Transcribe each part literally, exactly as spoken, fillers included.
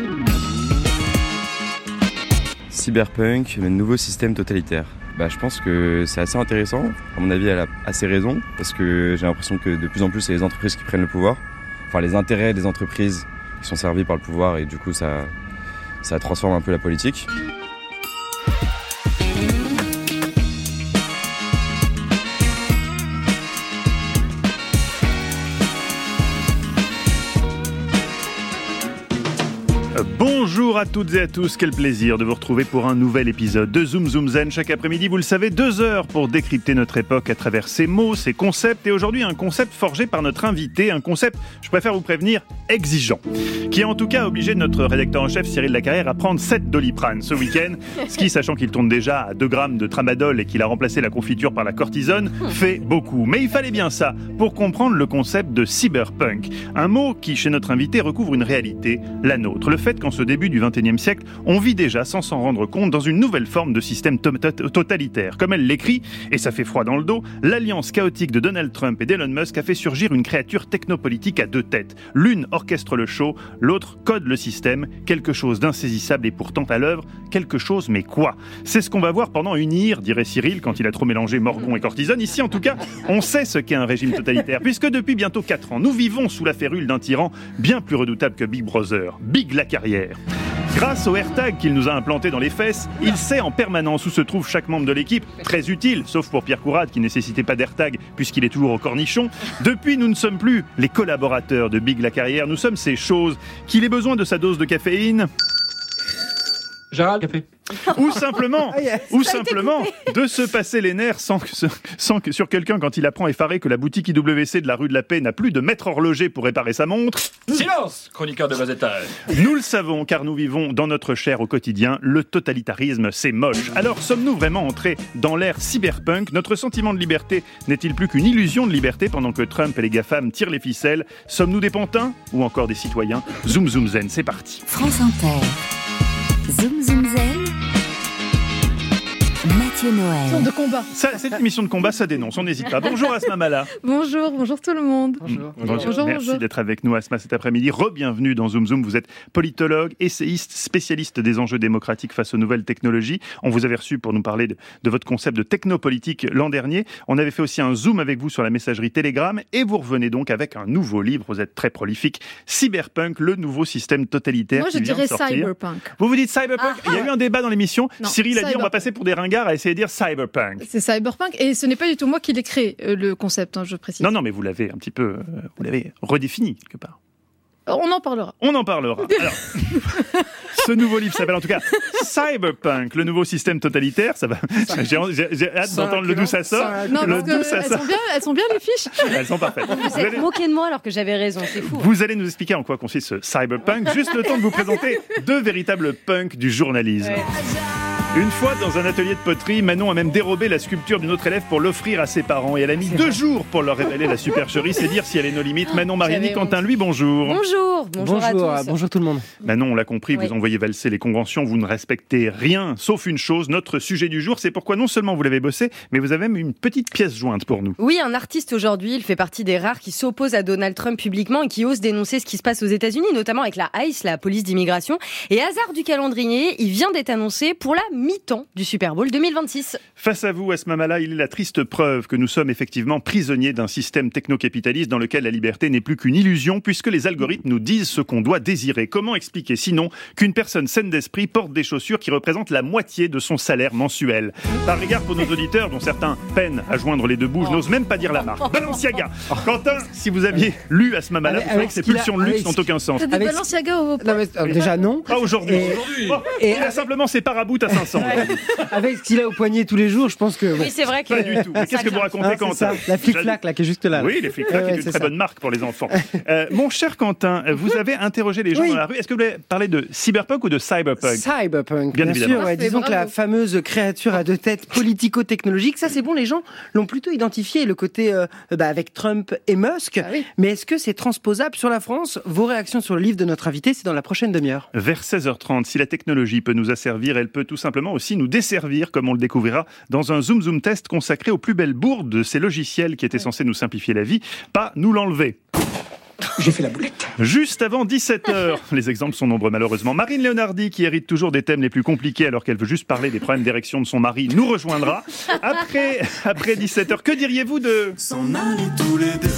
Cyberpunk, le nouveau système totalitaire. Bah, je pense que c'est assez intéressant. À mon avis, elle a assez raison, parce que j'ai l'impression que de plus en plus, c'est les entreprises qui prennent le pouvoir. Enfin, les intérêts des entreprises qui sont servis par le pouvoir, et du coup, ça, ça transforme un peu la politique. Bonjour à toutes et à tous, quel plaisir de vous retrouver pour un nouvel épisode de Zoom Zoom Zen. Chaque après-midi, vous le savez, deux heures pour décrypter notre époque à travers ses mots, ses concepts. Et aujourd'hui, un concept forgé par notre invité, un concept, je préfère vous prévenir, exigeant, qui a en tout cas obligé notre rédacteur en chef Cyril Lacarrière à prendre sept Doliprane ce week-end. Ce qui, sachant qu'il tourne déjà à deux grammes de tramadol et qu'il a remplacé la confiture par la cortisone, fait beaucoup. Mais il fallait bien ça pour comprendre le concept de cyberpunk. Un mot qui, chez notre invité, recouvre une réalité, la nôtre. Le fait qu'en ce début du vingt et unième siècle, on vit déjà, sans s'en rendre compte, dans une nouvelle forme de système to- to- totalitaire. Comme elle l'écrit, et ça fait froid dans le dos, l'alliance chaotique de Donald Trump et d'Elon Musk a fait surgir une créature technopolitique à deux têtes. L'une orchestre le show, l'autre code le système, quelque chose d'insaisissable et pourtant à l'œuvre, quelque chose mais quoi ? C'est ce qu'on va voir pendant une heure, dirait Cyril, quand il a trop mélangé morgon et cortisone. Ici, en tout cas, on sait ce qu'est un régime totalitaire, puisque depuis bientôt quatre ans, nous vivons sous la férule d'un tyran bien plus redoutable que Big Brother, Big Lacarrière. Grâce au AirTag qu'il nous a implanté dans les fesses, il sait en permanence où se trouve chaque membre de l'équipe, très utile, sauf pour Pierre Courade qui nécessitait pas d'AirTag puisqu'il est toujours au cornichon. Depuis, nous ne sommes plus les collaborateurs de Big Lacarrière, nous sommes ces choses qu'il ait besoin de sa dose de caféine. Gérald, café. Ou simplement, ou simplement de se passer les nerfs sans que, sans que sur quelqu'un quand il apprend effaré que la boutique I W C de la rue de la Paix n'a plus de maître horloger pour réparer sa montre. Silence, chroniqueur de bas étage. Nous le savons car nous vivons dans notre chair au quotidien, le totalitarisme c'est moche. Alors sommes-nous vraiment entrés dans l'ère cyberpunk ? Notre sentiment de liberté n'est-il plus qu'une illusion de liberté pendant que Trump et les GAFAM tirent les ficelles ? Sommes-nous des pantins ou encore des citoyens ? Zoom Zoom Zen, c'est parti. France Inter. Zoom Zoom Zen. Mathieu Noël. De combat. Ça, cette émission de combat, ça dénonce, on n'hésite pas. Bonjour Asma Mala. Bonjour, bonjour tout le monde. Bonjour. Bonjour. Bonjour, Merci bonjour. d'être avec nous Asma cet après-midi. Re-bienvenue dans Zoom Zoom. Vous êtes politologue, essayiste, spécialiste des enjeux démocratiques face aux nouvelles technologies. On vous avait reçu pour nous parler de, de votre concept de technopolitique l'an dernier. On avait fait aussi un Zoom avec vous sur la messagerie Telegram et vous revenez donc avec un nouveau livre. Vous êtes très prolifique. Cyberpunk, le nouveau système totalitaire. Moi je qui vient dirais de sortir. cyberpunk. Vous vous dites cyberpunk. Ah, Il y a eu un débat dans l'émission. Non, Cyril a dit cyber- on va passer pour des ringards à essayer de dire cyberpunk. C'est cyberpunk et ce n'est pas du tout moi qui l'ai créé, euh, le concept, hein, je précise. Non, non, mais vous l'avez un petit peu, euh, vous l'avez redéfini quelque part. On en parlera. On en parlera. Alors, ce nouveau livre s'appelle en tout cas Cyberpunk, le nouveau système totalitaire. Ça va. J'ai, j'ai, j'ai hâte d'entendre le d'où ça sort. Non, le parce d'où ça qu'elles sort. sont bien, elles sont bien les fiches. Elles sont parfaites. Vous Vous êtes allez, moqué de moi alors que j'avais raison, c'est fou. vous allez nous expliquer en quoi consiste ce cyberpunk. Juste le temps de vous présenter deux véritables punks du journalisme. Ouais. Une fois, dans un atelier de poterie, Manon a même dérobé la sculpture d'une autre élève pour l'offrir à ses parents. Et elle a mis deux jours pour leur révéler la supercherie. C'est dire si elle est nos limites. Manon Mariani, J'avais Quentin, lui, bonjour. Bonjour, bonjour, Bonjour, à tous. bonjour tout le monde. Manon, on l'a compris, Oui. vous envoyez valser les conventions, vous ne respectez rien, sauf une chose, notre sujet du jour. C'est pourquoi non seulement vous l'avez bossé, mais vous avez même une petite pièce jointe pour nous. Oui, un artiste aujourd'hui, il fait partie des rares qui s'opposent à Donald Trump publiquement et qui ose dénoncer ce qui se passe aux États-Unis, notamment avec la ICE, la police d'immigration. Et hasard du calendrier, il vient d'être annoncé pour la mi-temps du Super Bowl deux mille vingt-six. Face à vous, Asma Mala, il est la triste preuve que nous sommes effectivement prisonniers d'un système techno-capitaliste dans lequel la liberté n'est plus qu'une illusion puisque les algorithmes nous disent ce qu'on doit désirer. Comment expliquer sinon qu'une personne saine d'esprit porte des chaussures qui représentent la moitié de son salaire mensuel ? Par égard pour nos auditeurs dont certains peinent à joindre les deux bouts, je n'ose même pas dire la marque. Balenciaga. Quentin, si vous aviez lu Asma Mala, Avec- vous savez avec que ces ce qu'il a- pulsions de luxe avec n'ont ce- aucun sens. T'as des Avec- Balenciaga au Non, mais, euh, déjà non. Pas aujourd'hui. Et- Et, Et il a simplement ses paraboutes à cinq cents. avec ce qu'il a au poignet tous les jours, je pense que. bon. Oui, c'est vrai que... Pas du tout. Mais qu'est-ce que vous racontez, Hein, c'est Quentin ça, la flic-flac là qui est juste là. là. Oui, les flics-flacs Ouais, est ouais, une c'est très ça. bonne marque pour les enfants. Euh, mon cher Quentin, vous avez interrogé les gens Oui. dans la rue. Est-ce que vous voulez parler de cyberpunk ou de cyberpunk ? Cyberpunk, Bien bien, évidemment. sûr. Ouais, Parfait, disons que la bravo. fameuse créature à deux têtes politico-technologique, ça c'est bon, les gens l'ont plutôt identifié, le côté euh, bah, avec Trump et Musk. Ah oui. Mais est-ce que c'est transposable sur la France ? Vos réactions sur le livre de notre invité, c'est dans la prochaine demi-heure. Vers seize heures trente, si la technologie peut nous asservir, elle peut tout simplement aussi nous desservir, comme on le découvrira dans un Zoom Zoom test consacré aux plus belles bourdes de ces logiciels qui étaient censés nous simplifier la vie, pas nous l'enlever. J'ai fait la boulette. Juste avant dix-sept heures, les exemples sont nombreux malheureusement. Marine Leonardi, qui hérite toujours des thèmes les plus compliqués alors qu'elle veut juste parler des problèmes d'érection de son mari, nous rejoindra. Après, après dix-sept heures, que diriez-vous de... S'en aller tous les deux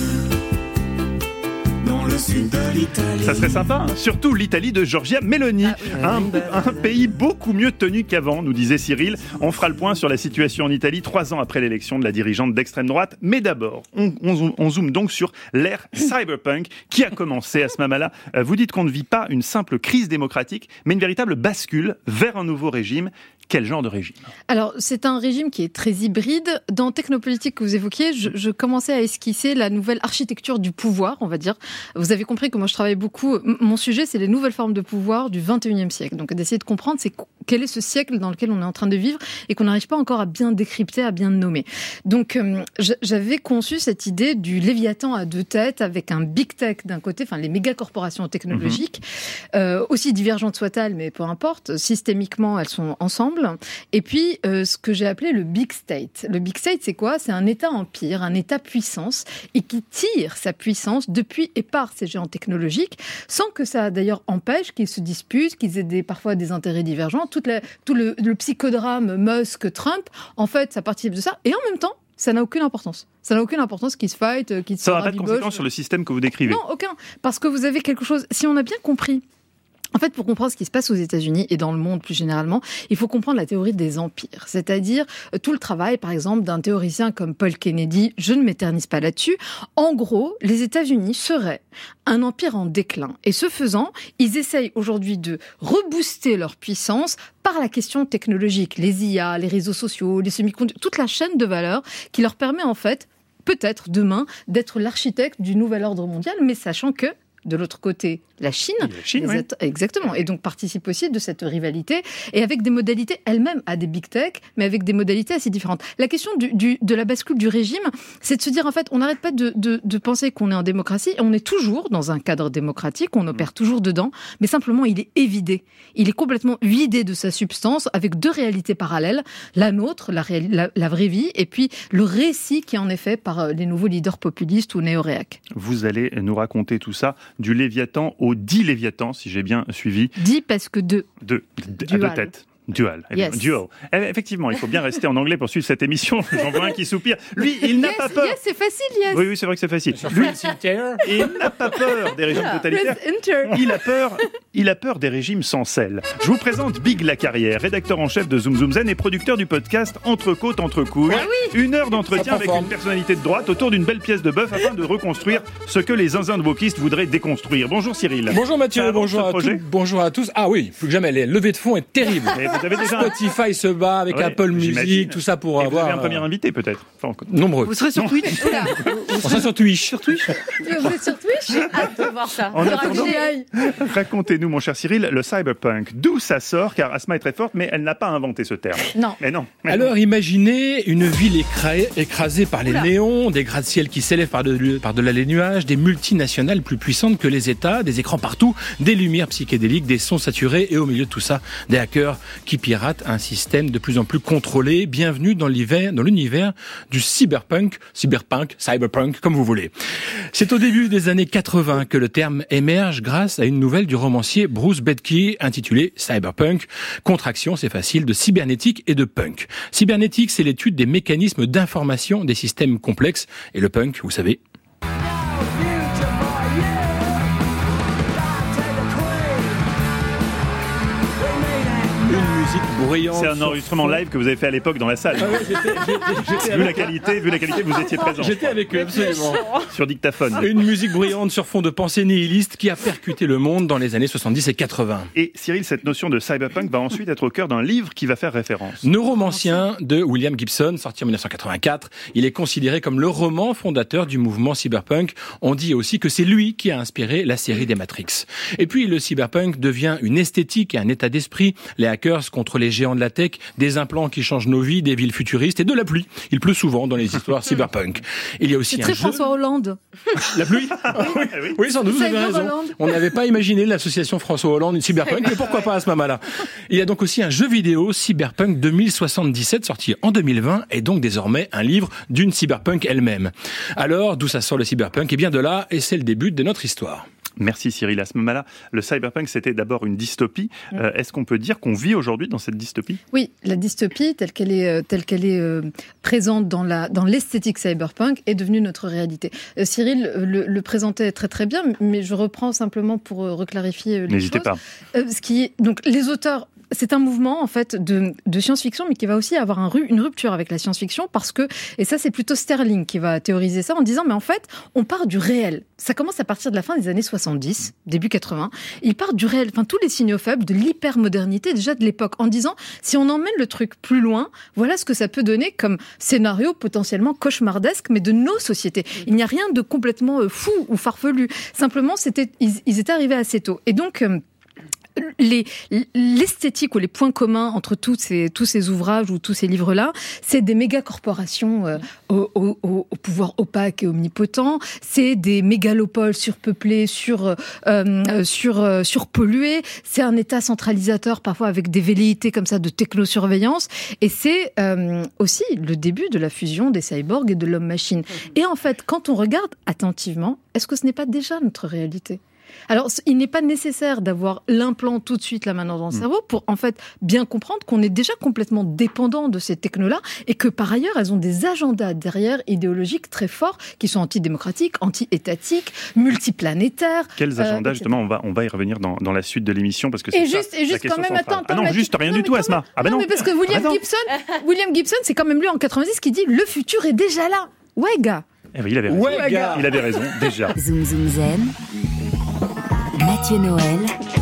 dans le sud de l'Italie. Ça serait sympa, hein. Surtout l'Italie de Giorgia Meloni. Ah, oui, un, un pays beaucoup mieux tenu qu'avant, nous disait Cyril. On fera le point sur la situation en Italie trois ans après l'élection de la dirigeante d'extrême droite. Mais d'abord, on, on, on zoome donc sur l'ère cyberpunk qui a commencé à ce moment-là. Vous dites qu'on ne vit pas une simple crise démocratique, mais une véritable bascule vers un nouveau régime. Quel genre de régime ? Alors, c'est un régime qui est très hybride. Dans Technopolitique que vous évoquiez, je, je commençais à esquisser la nouvelle architecture du pouvoir, on va dire. Vous avez compris que moi, je travaille beaucoup. Mon sujet, c'est les nouvelles formes de pouvoir du vingt et unième siècle. Donc, d'essayer de comprendre c'est quel est ce siècle dans lequel on est en train de vivre et qu'on n'arrive pas encore à bien décrypter, à bien nommer. Donc, euh, j'avais conçu cette idée du Léviathan à deux têtes avec un big tech d'un côté, enfin les méga corporations technologiques, mmh. euh, aussi divergentes soient-elles, mais peu importe, systémiquement, elles sont ensemble. Et puis, euh, ce que j'ai appelé le Big State. Le Big State, c'est quoi ? C'est un État-empire, un État-puissance, et qui tire sa puissance depuis et par ces géants technologiques, sans que ça, d'ailleurs, empêche qu'ils se disputent, qu'ils aient des, parfois des intérêts divergents. Toute la, tout le, le psychodrame Musk-Trump, en fait, ça participe de ça. Et en même temps, ça n'a aucune importance. Ça n'a aucune importance qu'ils se fight, qu'ils se Ça n'a pas de conséquences sur le système que vous décrivez ? Non, aucun. Parce que vous avez quelque chose... Si on a bien compris... En fait, pour comprendre ce qui se passe aux États-Unis et dans le monde plus généralement, il faut comprendre la théorie des empires. C'est-à-dire tout le travail, par exemple, d'un théoricien comme Paul Kennedy. Je ne m'éternise pas là-dessus. En gros, les États-Unis seraient un empire en déclin. Et ce faisant, ils essayent aujourd'hui de rebooster leur puissance par la question technologique. Les I A, les réseaux sociaux, les semi-conducteurs, toute la chaîne de valeur qui leur permet en fait, peut-être demain, d'être l'architecte du nouvel ordre mondial, mais sachant que de l'autre côté, la Chine, la Chine oui. at- exactement, et donc participe aussi de cette rivalité, et avec des modalités, elle-même a des big tech, mais avec des modalités assez différentes. La question du, du, de la bascule du régime, c'est de se dire, en fait, on n'arrête pas de, de, de penser qu'on est en démocratie, et on est toujours dans un cadre démocratique, on opère mmh. toujours dedans, mais simplement, il est évidé. Il est complètement vidé de sa substance, avec deux réalités parallèles, la nôtre, la, réali- la, la vraie vie, et puis le récit qui est en effet par les nouveaux leaders populistes ou néo-réacs. Vous allez nous raconter tout ça, du Léviathan au dit Léviathan, si j'ai bien suivi. Dit parce que deux. Deux, d- à deux têtes. Dual. Yes. Dual. Effectivement, il faut bien rester en anglais pour suivre cette émission. J'en vois un qui soupire. Lui, il n'a yes, pas peur. Yes, c'est facile, yes. Oui, oui, c'est vrai que c'est facile. Lui, il n'a pas peur des régimes yeah. totalitaires. Il a peur, il a peur des régimes sans sel. Je vous présente Big Lacarrière, rédacteur en chef de Zoom Zoom Zen et producteur du podcast Entre côtes, entre couilles. Ah oui. Une heure d'entretien avec une personnalité de droite autour d'une belle pièce de bœuf afin de reconstruire ce que les zinzins de wokistes voudraient déconstruire. Bonjour Cyril. Bonjour Mathieu, bonjour à, tout, bonjour à tous. Ah oui, plus que jamais, les levées de fonds est terrible. Et vous avez déjà Spotify se bat avec ouais, Apple Music, tout ça pour et avoir... Vous avez un premier invité peut-être enfin, nombreux. Vous serez sur Twitch. On sera sur Twitch. Sur Twitch. Vous êtes sur Twitch ? J'ai hâte de voir ça. En attendant, racontez-nous, mon cher Cyril, le cyberpunk. D'où ça sort ? Car Asma est très forte, mais elle n'a pas inventé ce terme. Non. Mais non. Mais Alors, non. imaginez une ville écra- écrasée par les Oula. néons, des gratte-ciel qui s'élèvent par-delà par de les nuages, des multinationales plus puissantes que les États, des écrans partout, des lumières psychédéliques, des sons saturés, et au milieu de tout ça, des hackers qui piratent un système de plus en plus contrôlé. Bienvenue dans l'hiver, dans l'univers du cyberpunk, cyberpunk, cyberpunk, comme vous voulez. C'est au début des années quatre-vingts que le terme émerge grâce à une nouvelle du romancier Bruce Bedke intitulée Cyberpunk. Contraction, c'est facile, de cybernétique et de punk. Cybernétique, c'est l'étude des mécanismes d'information des systèmes complexes. Et le punk, vous savez... Bruyante. C'est un enregistrement live que vous avez fait à l'époque dans la salle. Ah ouais, j'étais, j'étais, j'étais vu, la qualité, vu la qualité, vous étiez présent. J'étais avec eux, absolument. Sur dictaphone. Une musique bruyante sur fond de pensée nihiliste qui a percuté le monde dans les années soixante-dix et quatre-vingts. Et Cyril, cette notion de cyberpunk va ensuite être au cœur d'un livre qui va faire référence. Neuromancien de William Gibson, sorti en dix-neuf cent quatre-vingt-quatre. Il est considéré comme le roman fondateur du mouvement cyberpunk. On dit aussi que c'est lui qui a inspiré la série des Matrix. Et puis le cyberpunk devient une esthétique et un état d'esprit. Les hackers contre les géants de la tech, des implants qui changent nos vies, des villes futuristes et de la pluie. Il pleut souvent dans les histoires cyberpunk. Il y a aussi C'est un très jeu... François Hollande. La pluie oui. oui, sans doute, vous avez raison. Hollande. On n'avait pas imaginé l'association François Hollande et cyberpunk, mais pourquoi pas à ce moment-là. Il y a donc aussi un jeu vidéo Cyberpunk deux mille soixante-dix-sept sorti en deux mille vingt et donc désormais un livre d'une cyberpunk elle-même. Alors, d'où ça sort le cyberpunk ? Eh bien de là, et c'est le début de notre histoire. Merci Cyril. À ce moment-là, le cyberpunk, c'était d'abord une dystopie. Euh, est-ce qu'on peut dire qu'on vit aujourd'hui dans cette dystopie ? Oui, la dystopie, telle qu'elle est, euh, telle qu'elle est euh, présente dans, la, dans l'esthétique cyberpunk, est devenue notre réalité. Euh, Cyril le, le présentait très très bien, mais je reprends simplement pour euh, reclarifier euh, les N'hésitez choses. pas. Euh, ce qui est, donc, les auteurs... C'est un mouvement en fait de, de science-fiction, mais qui va aussi avoir un, une rupture avec la science-fiction parce que, et ça c'est plutôt Sterling qui va théoriser ça en disant mais en fait on part du réel. Ça commence à partir de la fin des années soixante-dix, début quatre-vingts. Il part du réel, enfin tous les signaux faibles de l'hypermodernité déjà de l'époque en disant si on emmène le truc plus loin, voilà ce que ça peut donner comme scénario potentiellement cauchemardesque mais de nos sociétés. Il n'y a rien de complètement fou ou farfelu. Simplement c'était, ils, ils étaient arrivés assez tôt. Et donc euh, Les, l'esthétique ou les points communs entre tous ces, tous ces ouvrages ou tous ces livres-là, c'est des méga-corporations euh, au, au, au pouvoir opaque et omnipotent, c'est des mégalopoles surpeuplées, sur, euh, sur, euh, surpolluées, c'est un État centralisateur parfois avec des velléités comme ça de technosurveillance, et c'est euh, aussi le début de la fusion des cyborgs et de l'homme-machine. Et en fait, quand on regarde attentivement, est-ce que ce n'est pas déjà notre réalité ? Alors, il n'est pas nécessaire d'avoir l'implant tout de suite là maintenant dans le cerveau pour en fait bien comprendre qu'on est déjà complètement dépendant de ces technos-là et que par ailleurs, elles ont des agendas derrière idéologiques très forts qui sont antidémocratiques, anti-étatiques, multiplanétaires. Quels agendas, euh, justement, on va, on va y revenir dans, dans la suite de l'émission parce que c'est et ça, juste, et juste la quand même, centrale. attends, attends, Ah non, là, juste tu... rien non, du tout, quand Asma. même... Ah ben non, non. mais parce que William ah Gibson, William Gibson, c'est quand même lui en quatre-vingt-dix qui dit le futur est déjà là. Ouais, gars. Eh ben, il avait raison. Ouais, gars. Il avait raison, déjà. Zoom Zoom Zen. Mathieu Noël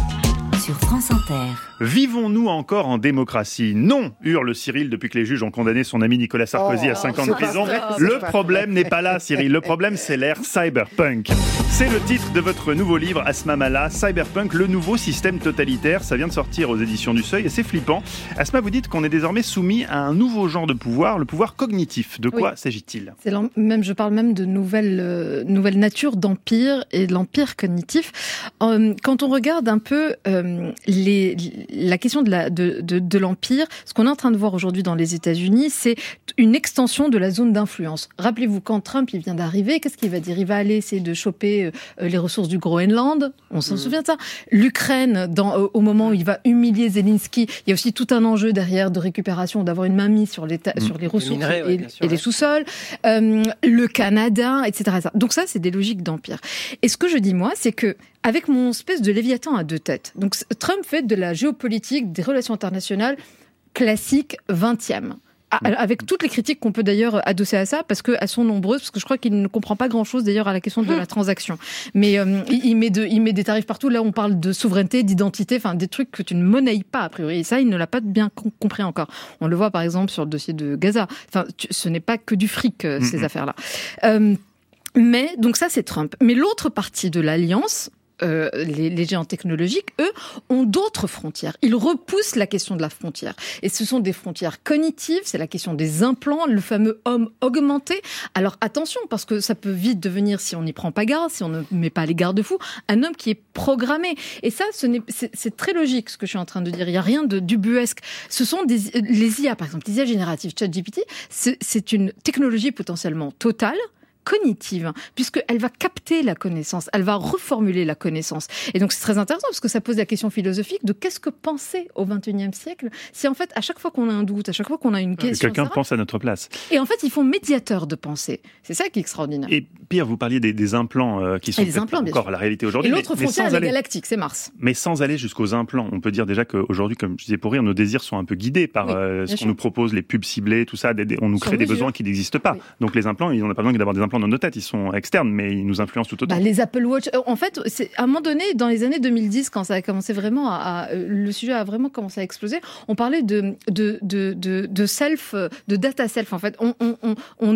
sur France Inter. Vivons-nous encore en démocratie ? Non, hurle Cyril depuis que les juges ont condamné son ami Nicolas Sarkozy Oh, à cinq ans c'est de pas prison. vrai, c'est Le pas problème n'est pas là, Cyril. Le problème, c'est l'ère cyberpunk. C'est le titre de votre nouveau livre, Asma Mala, Cyberpunk, le nouveau système totalitaire. Ça vient de sortir aux éditions du Seuil et c'est flippant. Asma, vous dites qu'on est désormais soumis à un nouveau genre de pouvoir, le pouvoir cognitif. De quoi Oui. s'agit-il ? C'est même, je parle même de nouvelle, euh, nouvelle nature d'empire et de l'empire cognitif. Euh, quand on regarde un peu euh, les, la question de, la, de, de, de l'empire, ce qu'on est en train de voir aujourd'hui dans les États-Unis, c'est une extension de la zone d'influence. Rappelez-vous, quand Trump il vient d'arriver, qu'est-ce qu'il va dire ? Il va aller essayer de choper euh, les ressources du Groenland. On s'en mmh. souvient de ça. L'Ukraine, dans, euh, au moment où il va humilier Zelensky, il y a aussi tout un enjeu derrière de récupération, d'avoir une mainmise sur les, ta- mmh. sur les ressources les minerais, et, ouais, sûr, et ouais. les sous-sols. Euh, le Canada, et cetera, et cetera. Donc ça, c'est des logiques d'empire. Et ce que je dis, moi, c'est que avec mon espèce de Léviathan à deux têtes, donc Trump fait de la géopolitique, des relations internationales classiques vingtième. Avec toutes les critiques qu'on peut d'ailleurs adosser à ça, parce qu'elles sont nombreuses, parce que je crois qu'il ne comprend pas grand-chose d'ailleurs à la question de la transaction. Mais euh, il, met de, il met des tarifs partout. Là, on parle de souveraineté, d'identité, enfin des trucs que tu ne monnaies pas a priori. Et ça, il ne l'a pas bien compris encore. On le voit par exemple sur le dossier de Gaza. Enfin, tu, ce n'est pas que du fric euh, ces mm-hmm. affaires-là. Euh, mais donc ça, c'est Trump. Mais l'autre partie de l'alliance. Euh, les, les géants technologiques, eux, ont d'autres frontières. Ils repoussent la question de la frontière. Et ce sont des frontières cognitives, c'est la question des implants, le fameux homme augmenté. Alors attention, parce que ça peut vite devenir, si on n'y prend pas garde, si on ne met pas les garde-fous, un homme qui est programmé. Et ça, ce n'est, c'est, c'est très logique ce que je suis en train de dire. Il n'y a rien de d'ubuesque. Ce sont des, les I A, par exemple, les I A génératives, ChatGPT, c'est, c'est une technologie potentiellement totale, cognitive, puisqu'elle va capter la connaissance, elle va reformuler la connaissance. Et donc c'est très intéressant parce que ça pose la question philosophique de qu'est-ce que penser au vingt et unième siècle si en fait à chaque fois qu'on a un doute, à chaque fois qu'on a une question... Quelqu'un pense à notre place. Et en fait ils font médiateur de pensée. C'est ça qui est extraordinaire. Et pire, vous parliez des, des implants euh, qui sont implants, encore la réalité aujourd'hui. Et l'autre mais, frontière, mais elle est aller... galactique, c'est Mars. Mais sans aller jusqu'aux implants, on peut dire déjà qu'aujourd'hui, comme je disais pour rire, nos désirs sont un peu guidés par oui, euh, ce qu'on sûr. nous propose, les pubs ciblées, tout ça. Des, des, on nous Sur crée mesure. des besoins qui n'existent pas. Oui. Donc les implants, on n'a pas besoin d'avoir des implants dans nos têtes, ils sont externes, mais ils nous influencent tout autant. Bah, les Apple Watch, en fait, c'est, à un moment donné, dans les années deux mille dix, quand ça a commencé vraiment à, à le sujet a vraiment commencé à exploser, on parlait de de de de, de self, de data self. En fait, on on on est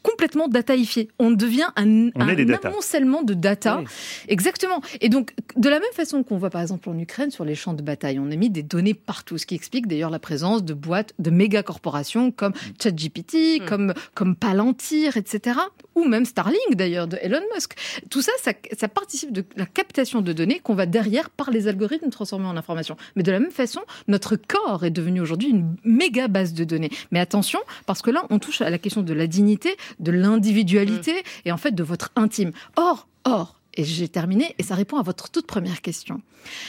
complètement dataïfié. On devient un, on un des data. amoncellement de data. Oui. Exactement. Et donc, de la même façon qu'on voit par exemple en Ukraine sur les champs de bataille, on a mis des données partout, ce qui explique d'ailleurs la présence de boîtes de méga corporations comme ChatGPT, Mm. comme, comme Palantir, et cetera. Ou même Starlink d'ailleurs de Elon Musk. Tout ça, ça, ça participe de la captation de données qu'on va derrière par les algorithmes transformer en information. Mais de la même façon, notre corps est devenu aujourd'hui une méga base de données. Mais attention, parce que là, on touche à la question de la dignité, de l'individualité mm. et en fait de votre intime. Or, or, et j'ai terminé, et ça répond à votre toute première question.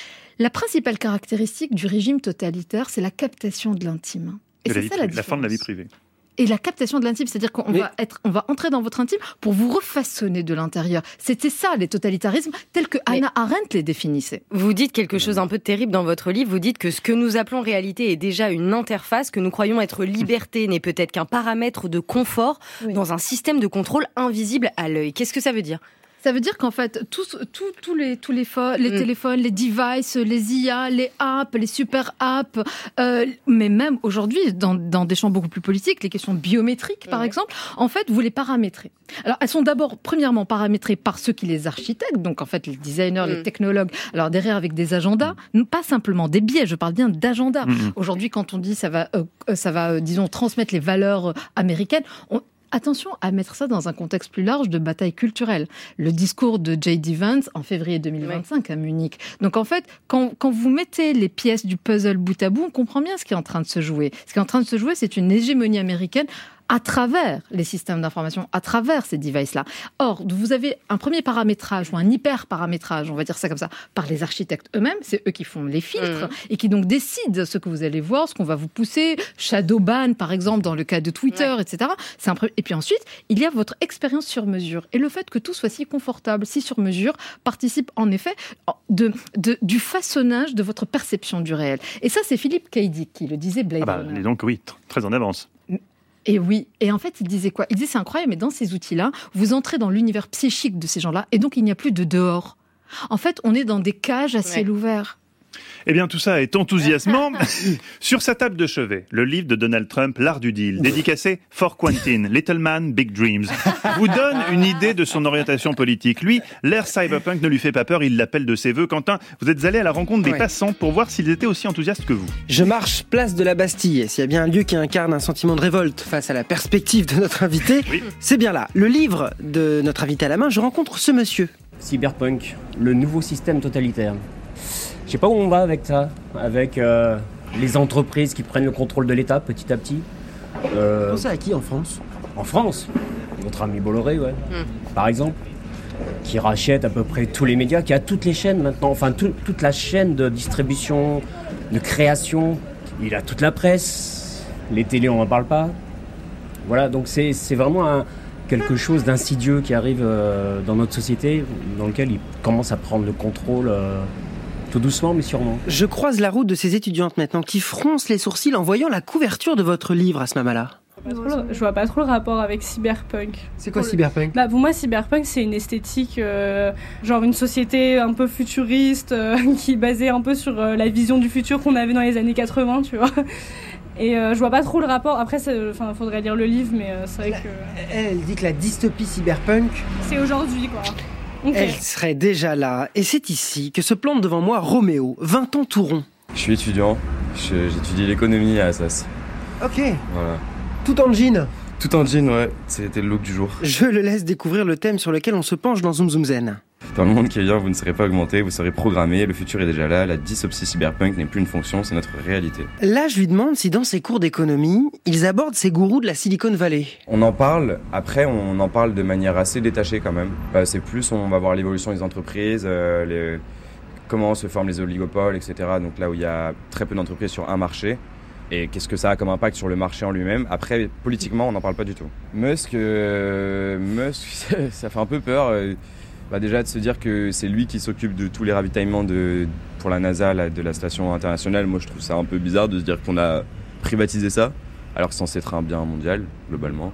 La principale caractéristique du régime totalitaire, c'est la captation de l'intime. Et de c'est la, ça vie, la, la fin de la vie privée. Et la captation de l'intime, c'est-à-dire qu'on Mais... va être, on va entrer dans votre intime pour vous refaçonner de l'intérieur. C'était ça, les totalitarismes, tels que Mais... Hannah Arendt les définissait. Vous dites quelque chose un peu de terrible dans votre livre. Vous dites que ce que nous appelons réalité est déjà une interface, que nous croyons être liberté n'est peut-être qu'un paramètre de confort oui. dans un système de contrôle invisible à l'œil. Qu'est-ce que ça veut dire ? Ça veut dire qu'en fait, tous, tous, tous les, tous les, fo- les mm. téléphones, les devices, les I A, les apps, les super apps, euh, mais même aujourd'hui, dans, dans des champs beaucoup plus politiques, les questions biométriques, par mm. exemple, en fait, vous les paramétrez. Alors, elles sont d'abord, premièrement, paramétrées par ceux qui les architectent, donc en fait, les designers, mm. les technologues, alors derrière avec des agendas, mm. pas simplement des biais, je parle bien d'agendas. Mm. Aujourd'hui, quand on dit ça va, euh, ça va, euh, disons, transmettre les valeurs américaines, on attention à mettre ça dans un contexte plus large de bataille culturelle. Le discours de J D Vance en février deux mille vingt-cinq oui. à Munich. Donc en fait, quand, quand vous mettez les pièces du puzzle bout à bout, on comprend bien ce qui est en train de se jouer. Ce qui est en train de se jouer, c'est une hégémonie américaine à travers les systèmes d'information, à travers ces devices-là. Or, vous avez un premier paramétrage ou un hyper-paramétrage, on va dire ça comme ça, par les architectes eux-mêmes, c'est eux qui font les filtres mmh. et qui donc décident ce que vous allez voir, ce qu'on va vous pousser, shadow ban par exemple dans le cas de Twitter, ouais. et cetera. C'est un pre... Et puis ensuite, il y a votre expérience sur mesure. Et le fait que tout soit si confortable, si sur mesure, participe en effet de, de, du façonnage de votre perception du réel. Et ça, c'est Philippe K. Dick qui le disait, Blade ah bah, Runner. Et donc oui, très en avance. Et oui, et en fait, il disait quoi ? Il disait, c'est incroyable, mais dans ces outils-là, vous entrez dans l'univers psychique de ces gens-là, et donc il n'y a plus de dehors. En fait, on est dans des cages à ciel ouais. ouvert. Eh bien, tout ça est enthousiasmant. Sur sa table de chevet, le livre de Donald Trump, L'art du deal, dédicacé For Quentin, Little Man, Big Dreams, vous donne une idée de son orientation politique. Lui, l'ère cyberpunk ne lui fait pas peur, il l'appelle de ses voeux. Quentin, vous êtes allé à la rencontre des ouais. passants pour voir s'ils étaient aussi enthousiastes que vous. Je marche place de la Bastille. S'il y a bien un lieu qui incarne un sentiment de révolte face à la perspective de notre invité, oui. c'est bien là. Le livre de notre invité à la main, je rencontre ce monsieur. Cyberpunk, le nouveau système totalitaire. Je sais pas où on va avec ça, avec euh, les entreprises qui prennent le contrôle de l'État petit à petit. Euh, Vous pensez à qui en France ? En France, notre ami Bolloré, ouais, mm. par exemple, qui rachète à peu près tous les médias, qui a toutes les chaînes maintenant, enfin tout, toute la chaîne de distribution, de création. Il a toute la presse, les télés on n'en parle pas. Voilà, donc c'est, c'est vraiment un, quelque chose d'insidieux qui arrive euh, dans notre société, dans lequel il commence à prendre le contrôle. Euh, Tout doucement, mais sûrement. Je croise la route de ces étudiantes maintenant qui froncent les sourcils en voyant la couverture de votre livre, Asma. Je vois pas trop le rapport avec cyberpunk. C'est quoi cyberpunk ? Bah pour moi cyberpunk c'est une esthétique euh, genre une société un peu futuriste euh, qui est basée un peu sur euh, la vision du futur qu'on avait dans les années quatre-vingts, tu vois. Et euh, je vois pas trop le rapport. Après enfin faudrait lire le livre, mais euh, c'est vrai que elle, elle dit que la dystopie cyberpunk c'est aujourd'hui quoi. Okay. Elle serait déjà là. Et c'est ici que se plante devant moi Roméo, vingt ans tout rond. Je suis étudiant, je, j'étudie l'économie à Assas. Ok. Voilà. Tout en jean. Tout en jean, ouais. C'était le look du jour. Je le laisse découvrir le thème sur lequel on se penche dans Zoom Zoom Zen. Dans le monde qui vient, vous ne serez pas augmenté, vous serez programmé, le futur est déjà là, la dystopie cyberpunk n'est plus une fonction, c'est notre réalité. Là, je lui demande si dans ses cours d'économie, ils abordent ces gourous de la Silicon Valley. On en parle, après on en parle de manière assez détachée quand même. Bah, c'est plus, on va voir l'évolution des entreprises, euh, les... comment se forment les oligopoles, et cetera. Donc là où il y a très peu d'entreprises sur un marché. Et qu'est-ce que ça a comme impact sur le marché en lui-même. Après, politiquement, on n'en parle pas du tout. Musk, euh, Musk ça fait un peu peur. Euh, bah déjà de se dire que c'est lui qui s'occupe de tous les ravitaillements de, pour la NASA, la, de la station internationale. Moi, je trouve ça un peu bizarre de se dire qu'on a privatisé ça, alors que c'est censé être un bien mondial, globalement.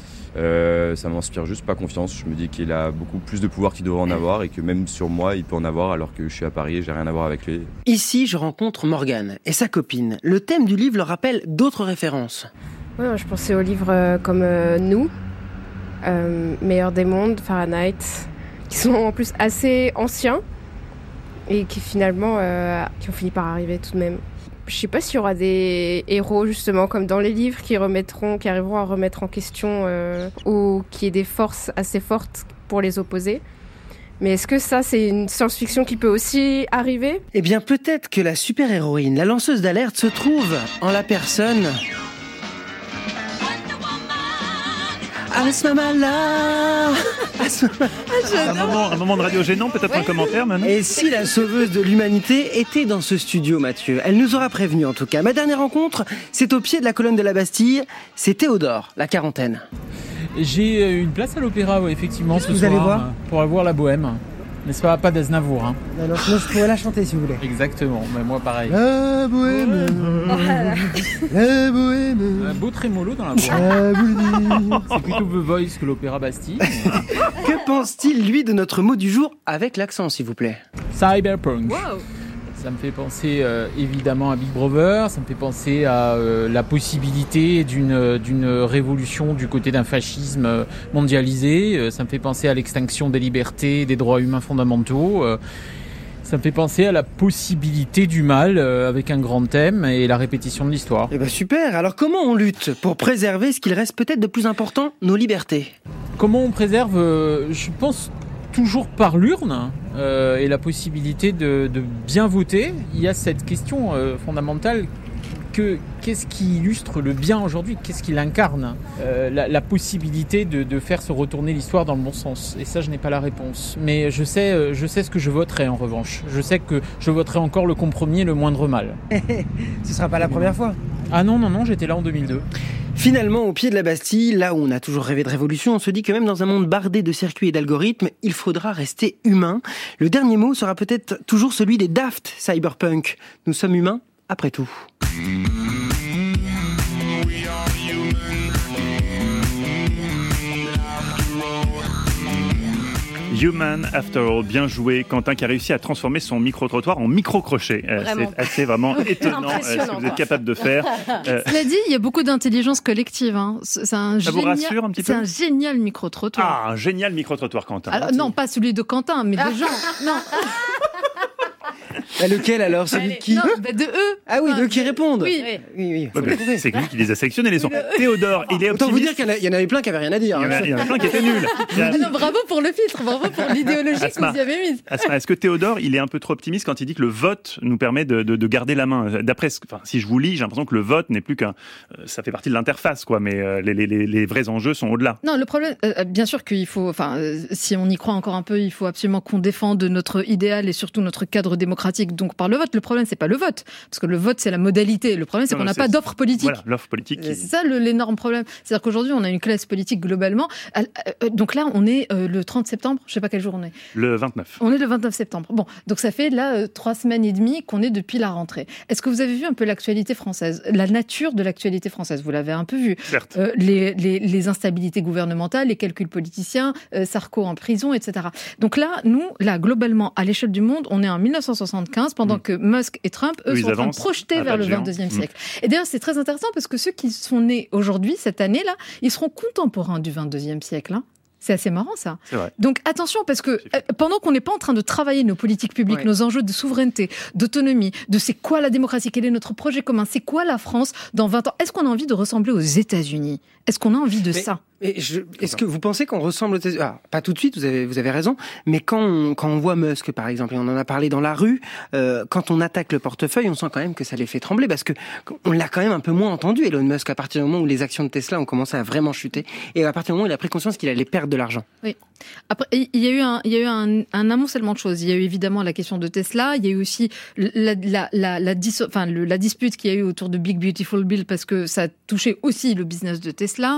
Euh, ça m'inspire juste pas confiance. Je me dis qu'il a beaucoup plus de pouvoir qu'il devrait en avoir et que même sur moi, il peut en avoir alors que je suis à Paris et j'ai rien à voir avec lui. Ici, je rencontre Morgane et sa copine. Le thème du livre leur rappelle d'autres références. Ouais, je pensais au livre euh, comme euh, Nous, euh, Meilleur des mondes, Fahrenheit, qui sont en plus assez anciens et qui finalement euh, qui ont fini par arriver tout de même. Je sais pas s'il y aura des héros justement comme dans les livres qui remettront, qui arriveront à remettre en question euh, ou qui aient des forces assez fortes pour les opposer. Mais est-ce que ça, c'est une science-fiction qui peut aussi arriver ? Eh bien, peut-être que la super-héroïne, la lanceuse d'alerte, se trouve en la personne... Asmamala. Asmamala. Un moment, un moment de radio gênant, peut-être ouais. un commentaire, Manu ? Et si la sauveuse de l'humanité était dans ce studio, Mathieu ? Elle nous aura prévenu en tout cas. Ma dernière rencontre, c'est au pied de la colonne de la Bastille. C'est Théodore, la quarantaine. J'ai une place à l'opéra, ouais, effectivement, ce vous soir, allez voir pour avoir la bohème. N'est-ce pas, pas d'Aznavour, hein. Non, non, sinon je pourrais la chanter si vous voulez. Exactement, mais moi pareil. La bohème, la bohème. Un beau trémolo dans la voix. C'est plutôt The Voice que l'opéra Bastille. Mais... Que pense-t-il, lui, de notre mot du jour avec l'accent, s'il vous plaît ? Cyberpunk. Wow. Ça me fait penser euh, évidemment à Big Brother, ça me fait penser à euh, la possibilité d'une, d'une révolution du côté d'un fascisme mondialisé, euh, ça me fait penser à l'extinction des libertés et des droits humains fondamentaux, euh, ça me fait penser à la possibilité du mal euh, avec un grand thème et la répétition de l'histoire. Eh ben super, alors comment on lutte pour préserver ce qu'il reste peut-être de plus important, nos libertés ? Comment on préserve, euh, je pense... toujours par l'urne euh, et la possibilité de, de bien voter. Il y a cette question euh, fondamentale que qu'est-ce qui illustre le bien aujourd'hui, qu'est-ce qui l'incarne, euh, la, la possibilité de, de faire se retourner l'histoire dans le bon sens. Et ça, je n'ai pas la réponse. Mais je sais, je sais ce que je voterai en revanche. Je sais que je voterai encore le compromis, le moindre mal. Ce sera pas la première fois. Ah non, non, non, j'étais là en deux mille deux. Finalement, au pied de la Bastille, là où on a toujours rêvé de révolution, on se dit que même dans un monde bardé de circuits et d'algorithmes, il faudra rester humain. Le dernier mot sera peut-être toujours celui des Daft Cyberpunk. Nous sommes humains, après tout. Human After All, bien joué. Quentin qui a réussi à transformer son micro-trottoir en micro-crochet. Euh, c'est assez vraiment étonnant euh, ce que vous êtes capable de faire. Euh... Cela dit, il y a beaucoup d'intelligence collective. Hein. C'est un Ça génial... vous rassure un petit peu ? C'est un génial micro-trottoir. Ah, un génial micro-trottoir, Quentin. Alors, non, pas celui de Quentin, mais des gens. Non. Bah, lequel alors ? Celui de qui ? Non, bah de eux. Ah oui, d'eux qui répondent. Oui, oui, oui. Ouais, bah, c'est lui qui les a sélectionnés, les sons. Théodore, il est optimiste. Autant vous dire qu'il y en, a, il y en avait plein qui avaient rien à dire. Il y en a, il y en a plein qui étaient nuls. A... Non, bravo pour le filtre, bravo pour l'idéologie Asma, que vous y avez mise. Asma, est-ce que Théodore, il est un peu trop optimiste quand il dit que le vote nous permet de, de, de garder la main ? D'après, enfin, si je vous lis, j'ai l'impression que le vote n'est plus qu'un, ça fait partie de l'interface, quoi. Mais euh, les, les, les vrais enjeux sont au-delà. Non, le problème, euh, bien sûr qu'il faut, enfin, euh, si on y croit encore un peu, il faut absolument qu'on défende notre idéal et surtout notre cadre démocratique. Donc par le vote, le problème c'est pas le vote, parce que le vote c'est la modalité. Le problème c'est non, qu'on n'a pas d'offre politique. Voilà, l'offre politique. Qui... C'est ça le, l'énorme problème. C'est-à-dire qu'aujourd'hui on a une classe politique globalement. Euh, donc là on est euh, le trente septembre, je sais pas quel jour on est. Le vingt-neuf. On est le vingt-neuf septembre. Bon, donc ça fait là euh, trois semaines et demie qu'on est depuis la rentrée. Est-ce que vous avez vu un peu l'actualité française, la nature de l'actualité française ? Vous l'avez un peu vu. Certes. Euh, les, les, les instabilités gouvernementales, les calculs politiciens, euh, Sarko en prison, et cetera. Donc là, nous, là globalement, à l'échelle du monde, on est en mille neuf cent soixante-quinze, pendant mmh. que Musk et Trump, eux, sont en train de projeter vers le vingt-deuxième siècle. Mmh. Et d'ailleurs, c'est très intéressant parce que ceux qui sont nés aujourd'hui, cette année-là, ils seront contemporains du vingt-deuxième siècle. Hein. C'est assez marrant, ça. C'est vrai. Donc, attention, parce que euh, pendant qu'on n'est pas en train de travailler nos politiques publiques, ouais. nos enjeux de souveraineté, d'autonomie, de c'est quoi la démocratie, quel est notre projet commun, c'est quoi la France dans vingt ans, est-ce qu'on a envie de ressembler aux États-Unis ? Est-ce qu'on a envie de mais, ça ? mais je, Est-ce que vous pensez qu'on ressemble aux États-Unis ? ah, Pas tout de suite, vous avez, vous avez raison, mais quand on, quand on voit Musk, par exemple, et on en a parlé dans la rue, euh, quand on attaque le portefeuille, on sent quand même que ça les fait trembler, parce que on l'a quand même un peu moins entendu, Elon Musk, à partir du moment où les actions de Tesla ont commencé à vraiment chuter, et à partir du moment où il a pris conscience qu'il allait perdre de l'argent. Oui. Après, il y a eu un, il y a eu un, un amoncellement de choses. Il y a eu évidemment la question de Tesla. Il y a eu aussi la, la, la, la, dis, enfin, le, la dispute qu'il y a eu autour de Big Beautiful Bill parce que ça touchait aussi le business de Tesla.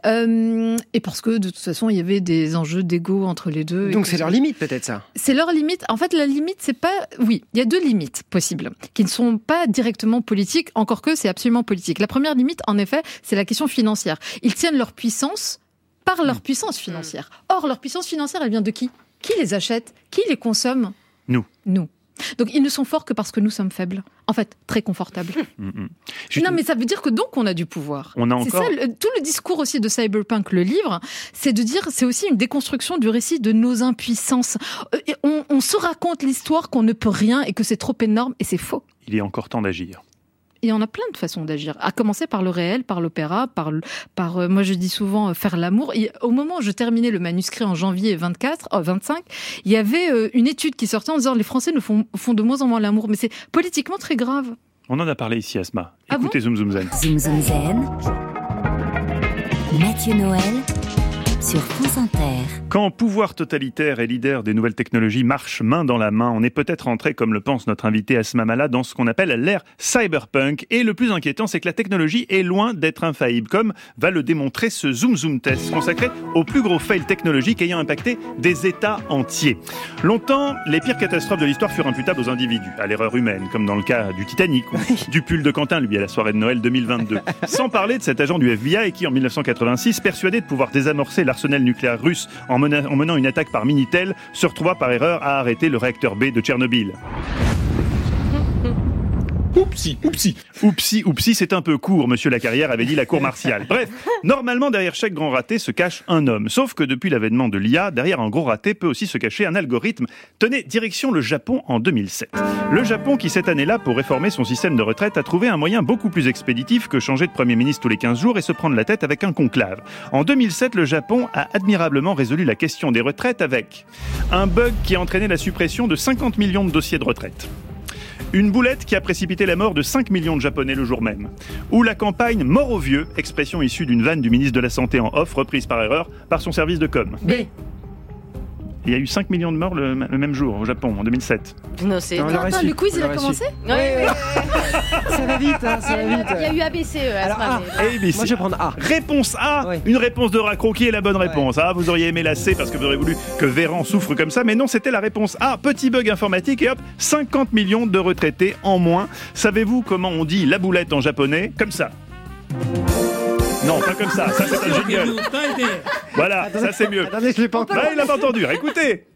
Euh, et parce que de toute façon, il y avait des enjeux d'ego entre les deux. Donc c'est leur limite peut-être ça. C'est leur limite. En fait, la limite, c'est pas. Oui, il y a deux limites possibles qui ne sont pas directement politiques, encore que c'est absolument politique. La première limite, en effet, c'est la question financière. Ils tiennent leur puissance par leur puissance financière. Or, leur puissance financière, elle vient de qui ? Qui les achète ? Qui les consomme ? Nous. Nous. Donc ils ne sont forts que parce que nous sommes faibles. En fait, très confortables. Mmh. Non, mais ça veut dire que donc on a du pouvoir. On a c'est encore... ça, le, tout le discours aussi de Cyberpunk, le livre, c'est de dire, c'est aussi une déconstruction du récit de nos impuissances. On, on se raconte l'histoire qu'on ne peut rien et que c'est trop énorme, et c'est faux. Il est encore temps d'agir. Et on a plein de façons d'agir, à commencer par le réel, par l'opéra, par, par euh, moi je dis souvent euh, faire l'amour. Et au moment où je terminais le manuscrit en janvier vingt-quatre, oh, vingt-cinq, il y avait euh, une étude qui sortait en disant les Français ne font, font de moins en moins l'amour. Mais c'est politiquement très grave. On en a parlé ici, Asma. Ah Écoutez bon Zoom Zoom Zen. Zoom Zoom Zen. Mathieu Noël sur France Inter. Quand pouvoir totalitaire et leader des nouvelles technologies marchent main dans la main, on est peut-être entré, comme le pense notre invité Asma Mala, dans ce qu'on appelle l'ère cyberpunk. Et le plus inquiétant, c'est que la technologie est loin d'être infaillible, comme va le démontrer ce Zoom Zoom Test consacré au plus gros fail technologique ayant impacté des États entiers. Longtemps, les pires catastrophes de l'histoire furent imputables aux individus, à l'erreur humaine, comme dans le cas du Titanic ou du pull de Quentin, lui, à la soirée de Noël deux mille vingt-deux. Sans parler de cet agent du F B I qui, en dix-neuf cent quatre-vingt-six, persuadé de pouvoir désamorcer l'arsenal nucléaire russe en, mena- en menant une attaque par Minitel, se retrouva par erreur à arrêter le réacteur B de Tchernobyl. Oupsi, oupsi. Oupsi, oupsi, c'est un peu court, monsieur Lacarrière avait dit la cour martiale. Bref, normalement, derrière chaque grand raté se cache un homme. Sauf que depuis l'avènement de l'I A, derrière un gros raté peut aussi se cacher un algorithme. Tenez, direction le Japon en deux mille sept. Le Japon qui, cette année-là, pour réformer son système de retraite, a trouvé un moyen beaucoup plus expéditif que changer de Premier ministre tous les quinze jours et se prendre la tête avec un conclave. En deux mille sept, le Japon a admirablement résolu la question des retraites avec un bug qui a entraîné la suppression de cinquante millions de dossiers de retraite. Une boulette qui a précipité la mort de cinq millions de Japonais le jour même. Ou la campagne « Mort aux vieux », expression issue d'une vanne du ministre de la Santé en off, reprise par erreur par son service de com. B. Il y a eu cinq millions de morts le, le même jour au Japon, en deux mille sept. Non, c'est... Non, Attends, attends, le quiz, il a reçu. commencé Ouais, ouais, ouais. Ça va vite, hein, ça va vite. Il y a eu A B C. Euh, Alors, Asma, A. mais- A B C. Moi, je vais prendre A. Réponse A, Ouais. une réponse de Racro qui est la bonne réponse. Ah, vous auriez aimé la C parce que vous auriez voulu que Véran souffre comme ça, mais non, c'était la réponse A. Petit bug informatique et hop, cinquante millions de retraités en moins. Savez-vous comment on dit la boulette en japonais? Comme ça. Non, pas comme ça, ça c'est un jingle. Voilà, ça c'est mieux. Attendez, je l'ai pas encore. Bah, il n'a pas entendu, écoutez.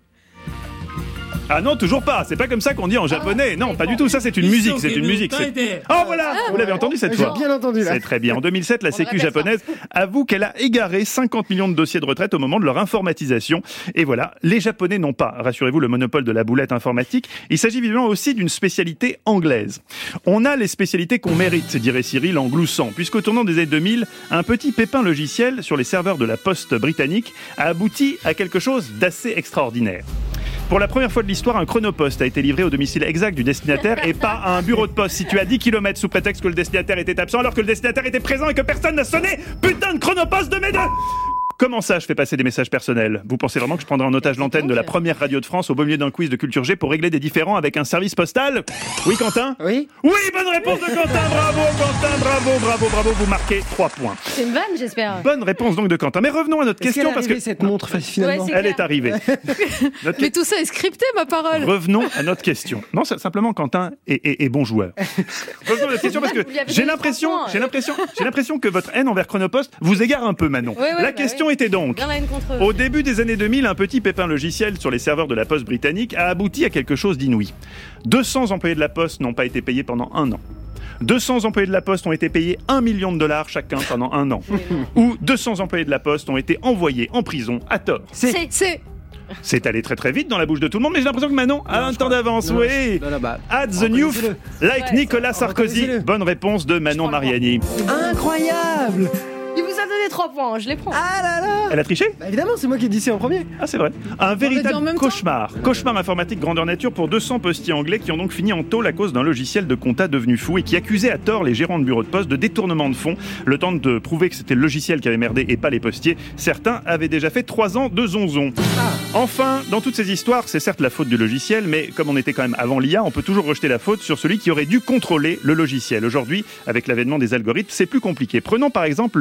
Ah non, toujours pas, c'est pas comme ça qu'on dit en japonais. Non, pas du tout, ça c'est une musique, c'est une musique. c'est- Oh voilà, vous l'avez entendu cette J'ai fois. bien entendu là. C'est très bien. En deux mille sept, la On Sécu répète ça. japonaise avoue qu'elle a égaré cinquante millions de dossiers de retraite au moment de leur informatisation. Et voilà, les Japonais n'ont pas, rassurez-vous, le monopole de la boulette informatique. Il s'agit évidemment aussi d'une spécialité anglaise. On a les spécialités qu'on mérite, dirait Cyril en gloussant, puisqu'au tournant des années deux mille, un petit pépin logiciel sur les serveurs de la Poste britannique a abouti à quelque chose d'assez extraordinaire. Pour la première fois de l'histoire, un chronopost a été livré au domicile exact du destinataire et pas à un bureau de poste situé à dix kilomètres sous prétexte que le destinataire était absent alors que le destinataire était présent et que personne n'a sonné. Putain de chronopost de mes deux! Comment ça, je fais passer des messages personnels? Vous pensez vraiment que je prendrai en otage l'antenne de la première radio de France au beau milieu d'un quiz de Culture G pour régler des différends avec un service postal? Oui, Quentin? Oui. Oui, bonne réponse de Quentin. Bravo, Quentin. Bravo, bravo, bravo. Vous marquez trois points. C'est une vanne, j'espère. Bonne réponse donc de Quentin. Mais revenons à notre Est-ce question qu'elle est parce que arrivée, cette montre finalement? Ouais, c'est elle clair. est arrivée. Notre Mais tout ça est scripté, ma parole. Revenons à notre question. Non, c'est simplement Quentin est, est- est bon joueur. Revenons à notre question parce que Vous lui avez j'ai donné l'impression, trois points, j'ai euh. l'impression, j'ai l'impression que votre haine envers Chronopost vous égare un peu, Manon. Ouais, ouais, La bah question oui. était donc. Bien la haine contre eux. Au début des années deux mille, un petit pépin logiciel sur les serveurs de la Poste britannique a abouti à quelque chose d'inouï. deux cents employés de la Poste n'ont pas été payés pendant un an. deux cents employés de la Poste ont été payés un million de dollars chacun pendant un an. Ou deux cents employés de la Poste ont été envoyés en prison à tort. C'est... C'est C'est allé très très vite dans la bouche de tout le monde, mais j'ai l'impression que Manon a un temps d'avance. Non, Oui. non, non, bah, At the new, reconnaissez-le. like Ouais, Nicolas Sarkozy. reconnaissez-le. Bonne réponse de Manon Je crois Mariani. Incroyable. Il vous a donné trois points, je les prends. Ah là là. Elle a triché? Bah, évidemment, c'est moi qui ai dit ça en premier. Ah, c'est vrai. Un dit en véritable même temps. cauchemar. Cauchemar informatique grandeur nature pour deux cents postiers anglais qui ont donc fini en tôle à cause d'un logiciel de compta devenu fou et qui accusait à tort les gérants de bureaux de poste de détournement de fonds. Le temps de prouver que c'était le logiciel qui avait merdé et pas les postiers. Certains avaient déjà fait trois ans de zonzon. Enfin, dans toutes ces histoires, c'est certes la faute du logiciel, mais comme on était quand même avant l'I A, on peut toujours rejeter la faute sur celui qui aurait dû contrôler le logiciel. Aujourd'hui, avec l'avènement des algorithmes, c'est plus compliqué. Prenons par exemple le cas de ce qui s'est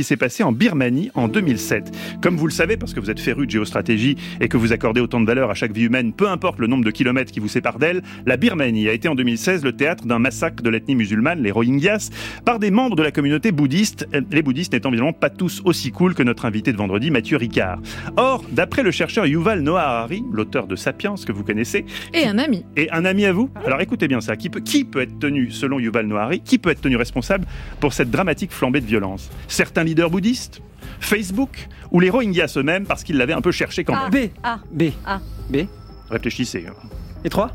s'est passé en Birmanie en deux mille sept. Comme vous le savez, parce que vous êtes féru de géostratégie et que vous accordez autant de valeur à chaque vie humaine, peu importe le nombre de kilomètres qui vous séparent d'elle, la Birmanie a été en deux mille seize le théâtre d'un massacre de l'ethnie musulmane, les Rohingyas, par des membres de la communauté bouddhiste, les bouddhistes n'étant évidemment pas tous aussi cool que notre invité de vendredi, Mathieu Ricard. Or, d'après le chercheur Yuval Noah Harari, l'auteur de Sapiens, que vous connaissez... Et un ami. Et un ami à vous. Alors écoutez bien ça, qui peut, qui peut être tenu, selon Yuval Noah Harari, qui peut être tenu responsable pour cette dramatique flambée de violence ? Certains leaders bouddhistes ? Facebook ? Ou les Rohingyas eux-mêmes, parce qu'ils l'avaient un peu cherché quand même ? B. A. B. A. B. Réfléchissez. Et trois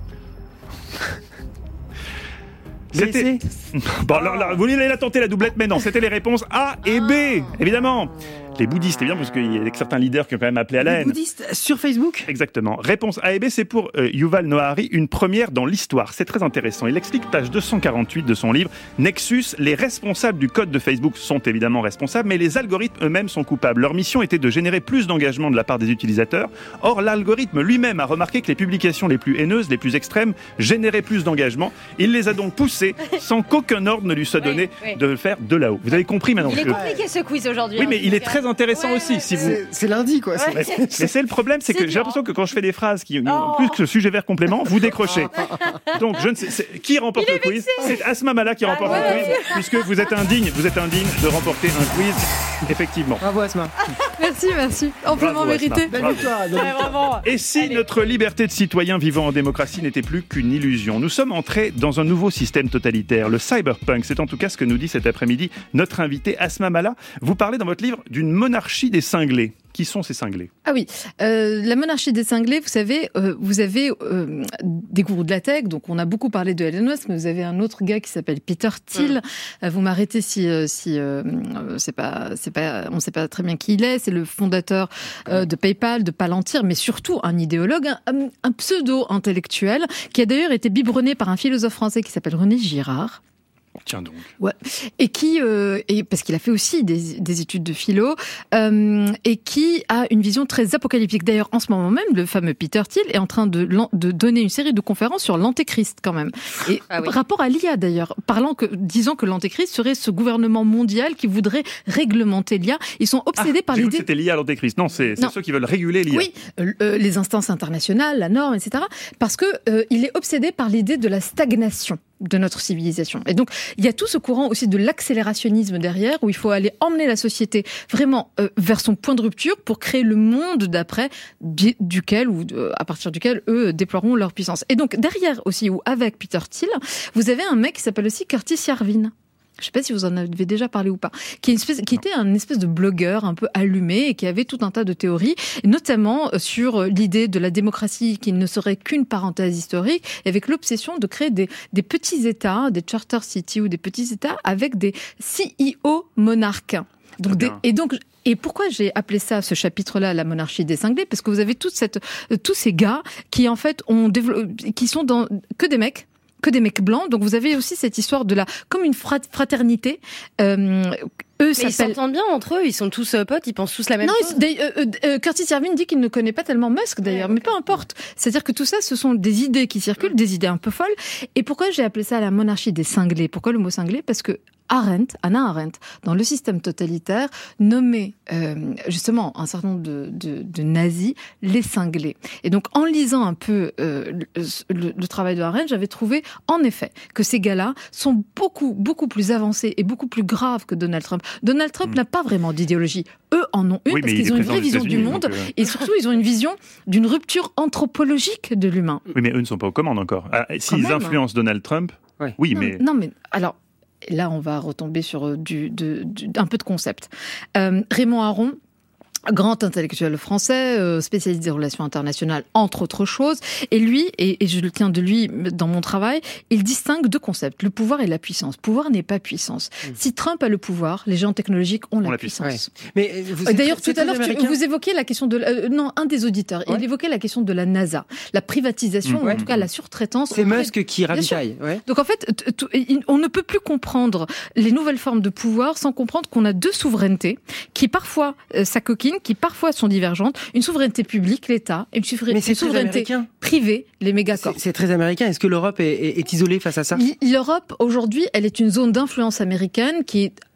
C'était... Bon, alors, alors, vous voulez la tenter la doublette, mais non, c'était les réponses A et B, évidemment. Les bouddhistes, évidemment, parce qu'il y a certains leaders qui ont quand même appelé à la haine. Les bouddhistes sur Facebook ? Exactement. Réponse A et B, c'est pour euh, Yuval Noah Harari, une première dans l'histoire. C'est très intéressant. Il explique, page deux cent quarante-huit de son livre, Nexus, les responsables du code de Facebook sont évidemment responsables, mais les algorithmes eux-mêmes sont coupables. Leur mission était de générer plus d'engagement de la part des utilisateurs. Or, l'algorithme lui-même a remarqué que les publications les plus haineuses, les plus extrêmes, généraient plus d'engagement. Il les a donc poussées, sans qu'aucun ordre ne lui soit donné, oui, oui. de le faire de là-haut. Vous avez compris maintenant. Il est que... compliqué ce quiz aujourd'hui. Oui, hein, mais il est donc, très intéressant ouais, aussi. ouais, Si vous... c'est, c'est lundi, quoi. Ouais. C'est... Mais, mais c'est le problème, c'est, C'est que dur, j'ai l'impression que quand je fais des phrases qui ont Oh. plus que sujet vers complément, vous décrochez. Donc, je ne sais, c'est- qui remporte le quiz ? C'est Asma Mala qui remporte ouais, le quiz, puisque vous êtes indigne, vous êtes indigne de remporter un quiz, effectivement. Bravo, Asma. Merci, merci. Amplement Bravo, mérité. Asma. Belle Bravo. victoire. belle Ouais, victoire. vraiment. Et si notre liberté de citoyen vivant en démocratie n'était plus qu'une illusion ? Nous sommes entrés dans un nouveau système totalitaire, le cyberpunk. C'est en tout cas ce que nous dit cet après-midi notre invité Asma Mala. Vous parlez dans votre livre d'une monarchie des cinglés. Qui sont ces cinglés ? Ah oui, euh, la monarchie des cinglés, vous savez, euh, vous avez euh, des gourous de la tech, donc on a beaucoup parlé de Elon Musk, mais vous avez un autre gars qui s'appelle Peter Thiel. Mmh. Euh, vous m'arrêtez si, euh, si euh, c'est pas, c'est pas, on ne sait pas très bien qui il est. C'est le fondateur euh, de PayPal, de Palantir, mais surtout un idéologue, un, un pseudo-intellectuel, qui a d'ailleurs été biberonné par un philosophe français qui s'appelle René Girard. Tiens donc. Ouais. Et qui, euh, et parce qu'il a fait aussi des, des études de philo, euh, et qui a une vision très apocalyptique. D'ailleurs, en ce moment même, le fameux Peter Thiel est en train de, de donner une série de conférences sur l'antéchrist, quand même. Et ah oui. rapport à l'I A, d'ailleurs, parlant que, disant que l'antéchrist serait ce gouvernement mondial qui voudrait réglementer l'I A. Ils sont obsédés ah, par j'ai l'idée. Cru que c'était l'I A l'antéchrist. Non, c'est, c'est Non. ceux qui veulent réguler l'I A. Oui, euh, les instances internationales, la norme, et cetera. Parce que euh, il est obsédé par l'idée de la stagnation de notre civilisation. Et donc, il y a tout ce courant aussi de l'accélérationnisme derrière, où il faut aller emmener la société vraiment euh, vers son point de rupture pour créer le monde d'après, du- duquel, ou de, à partir duquel, eux déploieront leur puissance. Et donc, derrière aussi, ou avec Peter Thiel, vous avez un mec qui s'appelle aussi Curtis Yarvin. Je ne sais pas si vous en avez déjà parlé ou pas, qui, est une espèce, qui était un espèce de blogueur un peu allumé et qui avait tout un tas de théories, notamment sur l'idée de la démocratie qui ne serait qu'une parenthèse historique, et avec l'obsession de créer des, des petits États, des charter cities ou des petits États avec des C E O monarques. Donc des, et donc, et pourquoi j'ai appelé ça, ce chapitre-là, la monarchie des cinglés ? Parce que vous avez toute cette, tous ces gars qui en fait ont développé, qui sont dans que des mecs. que des mecs blancs. Donc vous avez aussi cette histoire de la comme une fraternité. Euh, eux Mais s'appellent... ils s'entendent bien entre eux, ils sont tous euh, potes, ils pensent tous la même non, chose. ils, euh, euh, Curtis Yarvin dit qu'il ne connaît pas tellement Musk d'ailleurs, ouais, okay. mais peu importe. C'est-à-dire que tout ça, ce sont des idées qui circulent, mmh. des idées un peu folles. Et pourquoi j'ai appelé ça la monarchie des cinglés ? Pourquoi le mot cinglé ? Parce que Arendt, Hannah Arendt, dans le système totalitaire, nommait euh, justement un certain nombre de, de, de nazis les cinglés. Et donc, en lisant un peu euh, le, le, le travail de Arendt, j'avais trouvé, en effet, que ces gars-là sont beaucoup, beaucoup plus avancés et beaucoup plus graves que Donald Trump. Donald Trump mmh. n'a pas vraiment d'idéologie. Eux en ont une, oui, parce qu'ils ont une vraie vision du monde, donc, euh... et surtout, ils ont une vision d'une rupture anthropologique de l'humain. Oui, mais eux ne sont pas aux commandes encore. Ah, s'ils influencent hein. Donald Trump, ouais. oui, non, mais... Non, mais alors... Là, on va retomber sur du, de, du, un peu de concept. Euh, Raymond Aron, grand intellectuel français, euh, spécialiste des relations internationales, entre autres choses. Et lui, et, et je le tiens de lui dans mon travail, il distingue deux concepts, le pouvoir et la puissance. Pouvoir n'est pas puissance. Mmh. Si Trump a le pouvoir, les géants technologiques ont la, la puissance. puissance. Ouais. Mais vous êtes, D'ailleurs, tout à l'heure, tu, vous évoquiez la question de... Euh, non, un des auditeurs, ouais. il évoquait la question de la NASA, la privatisation, mmh. ou en tout cas la surtraitance. C'est Musk qui ravitaille. Ouais. Donc en fait, t- t- on ne peut plus comprendre les nouvelles formes de pouvoir sans comprendre qu'on a deux souverainetés qui parfois euh, s'acoquinent, qui parfois sont divergentes, une souveraineté publique, l'État, et une, souvera- une souveraineté privée, les mégacorps. C'est, c'est très américain. Est-ce que l'Europe est, est, est isolée face à ça ? L'Europe, aujourd'hui, elle est une zone d'influence américaine qui est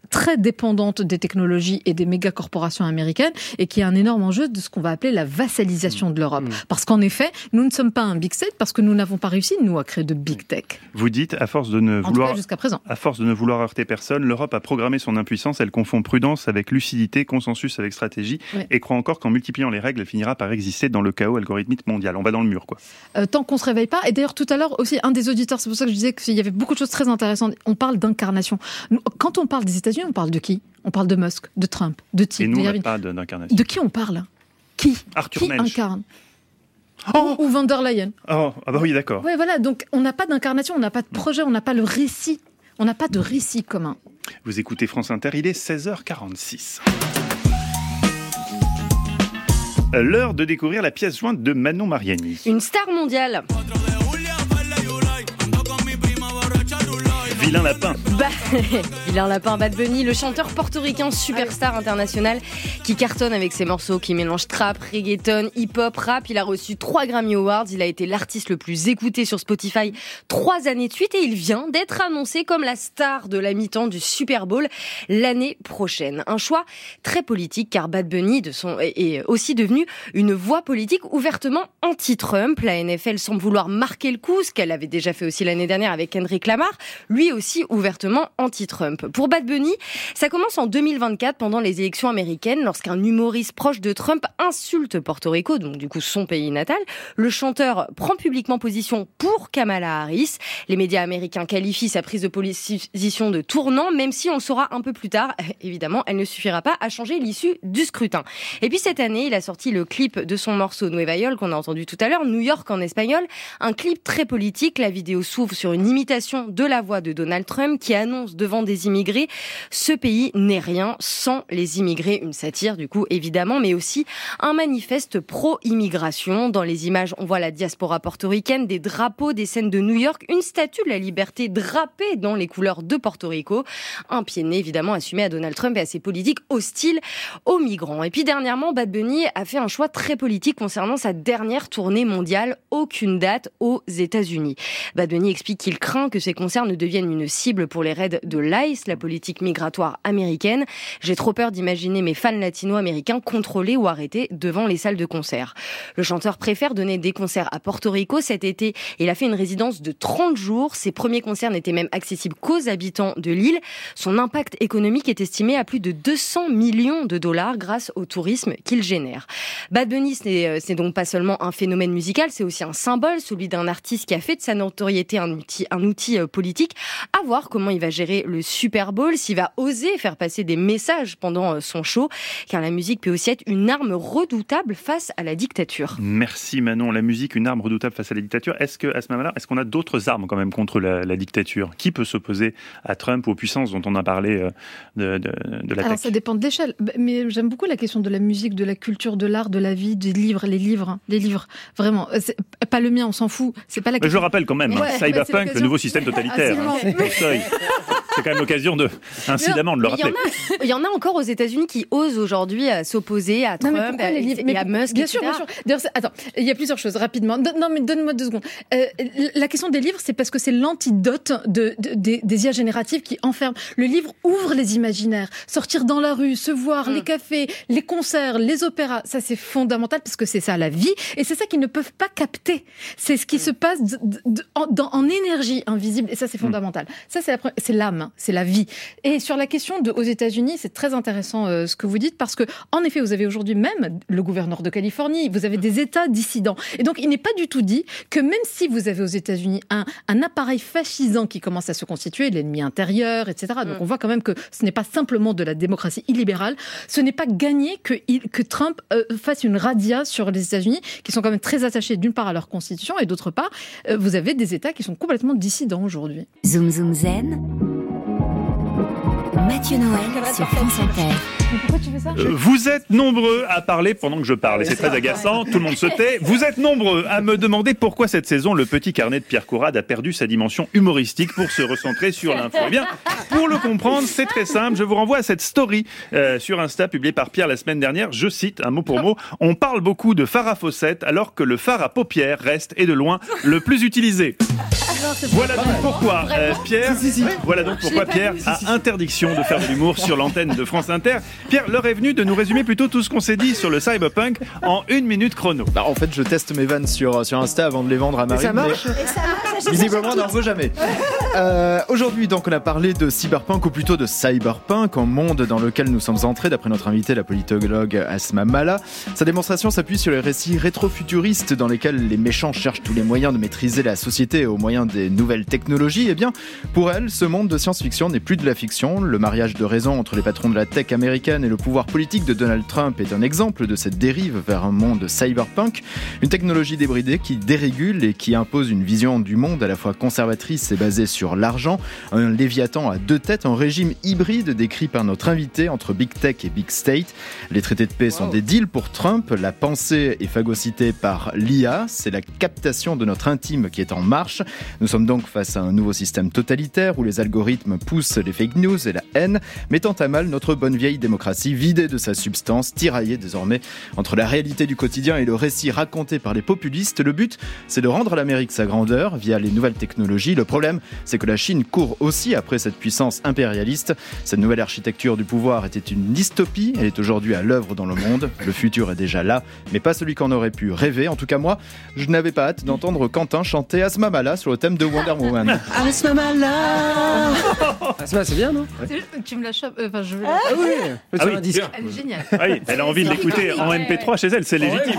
très dépendante des technologies et des méga corporations américaines et qui est un énorme enjeu de ce qu'on va appeler la vassalisation de l'Europe. Mmh. Parce qu'en effet, nous ne sommes pas un big state parce que nous n'avons pas réussi, nous, à créer de big tech. Vous dites, à force de ne en vouloir, tout cas, jusqu'à présent. à force de ne vouloir heurter personne, l'Europe a programmé son impuissance, elle confond prudence avec lucidité, consensus avec stratégie, ouais. et croit encore qu'en multipliant les règles, elle finira par exister dans le chaos algorithmique mondial. On va dans le mur, quoi. Euh, tant qu'on se réveille pas. Et d'ailleurs, tout à l'heure aussi, un des auditeurs, c'est pour ça que je disais qu'il y avait beaucoup de choses très intéressantes. On parle d'incarnation. Nous, quand on parle des États-Unis, on parle de qui ? On parle de Musk, de Trump, de Tim. Et nous, de on n'a pas d'incarnation. De qui on parle ? Qui ? Arthur Qui Mensch. incarne ? Oh ou von der Leyen. Oh, ah bah oui, d'accord. Ouais, voilà. Donc, on n'a pas d'incarnation, on n'a pas de projet, on n'a pas le récit. On n'a pas de récit commun. Vous écoutez France Inter, il est seize heures quarante-six. L'heure de découvrir la pièce jointe de Manon Mariani. Une star mondiale. Vilain lapin. Bah, Vilain lapin, Bad Bunny, le chanteur portoricain superstar international qui cartonne avec ses morceaux qui mélangent trap, reggaeton, hip-hop, rap. Il a reçu trois Grammy Awards. Il a été l'artiste le plus écouté sur Spotify trois années de suite et il vient d'être annoncé comme la star de la mi-temps du Super Bowl l'année prochaine. Un choix très politique car Bad Bunny de son, est aussi devenu une voix politique ouvertement anti-Trump. La N F L semble vouloir marquer le coup, ce qu'elle avait déjà fait aussi l'année dernière avec Kendrick Lamar. Lui aussi ouvertement anti-Trump. Pour Bad Bunny, ça commence en deux mille vingt-quatre pendant les élections américaines lorsqu'un humoriste proche de Trump insulte Porto Rico, donc du coup son pays natal. Le chanteur prend publiquement position pour Kamala Harris. Les médias américains qualifient sa prise de position de tournant, même si on le saura un peu plus tard. Évidemment, elle ne suffira pas à changer l'issue du scrutin. Et puis cette année, il a sorti le clip de son morceau Nueva York qu'on a entendu tout à l'heure, New York en espagnol. Un clip très politique. La vidéo s'ouvre sur une imitation de la voix de Donald Trump qui annonce devant des immigrés « Ce pays n'est rien sans les immigrés ». Une satire du coup évidemment, mais aussi un manifeste pro-immigration. Dans les images, on voit la diaspora portoricaine, des drapeaux, des scènes de New York, une statue de la liberté drapée dans les couleurs de Porto Rico. Un pied de nez évidemment assumé à Donald Trump et à ses politiques hostiles aux migrants. Et puis dernièrement, Bad Bunny a fait un choix très politique concernant sa dernière tournée mondiale. Aucune date aux États-Unis. Bad Bunny explique qu'il craint que ses concerts ne deviennent une cible pour les raids de l'I C E, la politique migratoire américaine. J'ai trop peur d'imaginer mes fans latino-américains contrôlés ou arrêtés devant les salles de concert. Le chanteur préfère donner des concerts à Porto Rico cet été. Il a fait une résidence de trente jours. Ses premiers concerts n'étaient même accessibles qu'aux habitants de l'île. Son impact économique est estimé à plus de deux cents millions de dollars grâce au tourisme qu'il génère. Bad Bunny, ce n'est, c'est donc pas seulement un phénomène musical, c'est aussi un symbole, celui d'un artiste qui a fait de sa notoriété un outil, un outil politique. À voir comment il va gérer le Super Bowl, s'il va oser faire passer des messages pendant son show, car la musique peut aussi être une arme redoutable face à la dictature. Merci Manon. La musique, une arme redoutable face à la dictature. Est-ce que, à ce moment-là, est-ce qu'on a d'autres armes quand même contre la, la dictature ? Qui peut s'opposer à Trump ou aux puissances dont on a parlé de, de, de l'attaque ? Alors ça dépend de l'échelle, mais j'aime beaucoup la question de la musique, de la culture, de l'art, de la vie, des livres, les livres, les livres. Vraiment, c'est pas le mien, on s'en fout. C'est pas la question. Mais je rappelle quand même, ouais, hein, Cyberpunk, le nouveau système totalitaire. Hein, c'est, c'est quand même l'occasion de, incidemment, de le rappeler. Il y, y en a encore aux États-Unis qui osent aujourd'hui à s'opposer à Trump non, et, livres, et à Musk. Bien sûr, bien sûr. D'ailleurs, attends, il y a plusieurs choses rapidement. Non, mais donne-moi deux secondes. Euh, la question des livres, c'est parce que c'est l'antidote de, de, de, des I A génératives qui enferment. Le livre ouvre les imaginaires. Sortir dans la rue, se voir, mmh. les cafés, les concerts, les opéras, ça c'est fondamental parce que c'est ça la vie et c'est ça qu'ils ne peuvent pas capter. C'est ce qui mmh. se passe de, de, de, en, dans, en énergie invisible et ça c'est fondamental. Mmh. Ça c'est, la, c'est l'âme, c'est la vie. Et sur la question de aux États-Unis, c'est très intéressant euh, ce que vous dites parce que en effet vous avez aujourd'hui même le gouverneur de Californie, vous avez des États dissidents et donc il n'est pas du tout dit que même si vous avez aux États-Unis un, un appareil fascisant qui commence à se constituer, l'ennemi intérieur, et cetera. Donc mmh. on voit quand même que ce n'est pas simplement de la démocratie illibérale, ce n'est pas gagné que, il, que Trump euh, fasse une radia sur les États-Unis qui sont quand même très attachés d'une part à leur constitution et d'autre part euh, vous avez des États qui sont complètement dissidents aujourd'hui. Zoom Zoom Zen, Mathieu Noël sur France Inter. Pourquoi tu fais ça ? euh, Vous êtes nombreux à parler pendant que je parle et c'est très agaçant, tout le monde se tait. Vous êtes nombreux à me demander pourquoi cette saison le petit carnet de Pierre Courade a perdu sa dimension humoristique pour se recentrer sur l'info. Eh bien, pour le comprendre, c'est très simple, je vous renvoie à cette story euh, sur Insta publiée par Pierre la semaine dernière. Je cite, un mot pour mot, on parle beaucoup de fard à fossettes alors que le fard à paupières reste et de loin le plus utilisé. Voilà donc pourquoi euh, Pierre, si, si, si. Voilà donc pourquoi Pierre a interdiction de faire de l'humour sur l'antenne de France Inter. Pierre, l'heure est venue de nous résumer plutôt tout ce qu'on s'est dit sur le cyberpunk en une minute chrono. Bah, en fait, je teste mes vannes sur, sur Insta avant de les vendre à Marine. Et ça marche, mais... Et ça marche visiblement, n'en vaut jamais. Euh, aujourd'hui, donc, on a parlé de cyberpunk, ou plutôt de cyberpunk, un monde dans lequel nous sommes entrés, d'après notre invité, la politologue Asma Mala. Sa démonstration s'appuie sur les récits rétro-futuristes dans lesquels les méchants cherchent tous les moyens de maîtriser la société au moyen des nouvelles technologies. Eh bien, pour elle, ce monde de science-fiction n'est plus de la fiction. Le mariage de raison entre les patrons de la tech américaine et le pouvoir politique de Donald Trump est un exemple de cette dérive vers un monde cyberpunk. Une technologie débridée qui dérégule et qui impose une vision du monde à la fois conservatrice et basée sur l'argent. Un léviathan à deux têtes, un régime hybride décrit par notre invité entre Big Tech et Big State. Les traités de paix wow. sont des deals pour Trump. La pensée est phagocytée par l'I A. C'est la captation de notre intime qui est en marche. Nous sommes donc face à un nouveau système totalitaire où les algorithmes poussent les fake news et la haine, mettant à mal notre bonne vieille démocratie vidée de sa substance, tiraillée désormais entre la réalité du quotidien et le récit raconté par les populistes. Le but, c'est de rendre à l'Amérique sa grandeur via les nouvelles technologies. Le problème, c'est que la Chine court aussi après cette puissance impérialiste. Cette nouvelle architecture du pouvoir était une dystopie. Elle est aujourd'hui à l'œuvre dans le monde. Le futur est déjà là, mais pas celui qu'on aurait pu rêver. En tout cas, moi, je n'avais pas hâte d'entendre Quentin chanter Asma Mala sur le thème de Wonder Woman. Asma Mala. Asma, c'est bien, non? Tu me la chopes. Enfin, je veux. Ah oui. Ah oui, elle est géniale. Ah oui, elle a envie de l'écouter en M P trois chez elle, c'est légitime.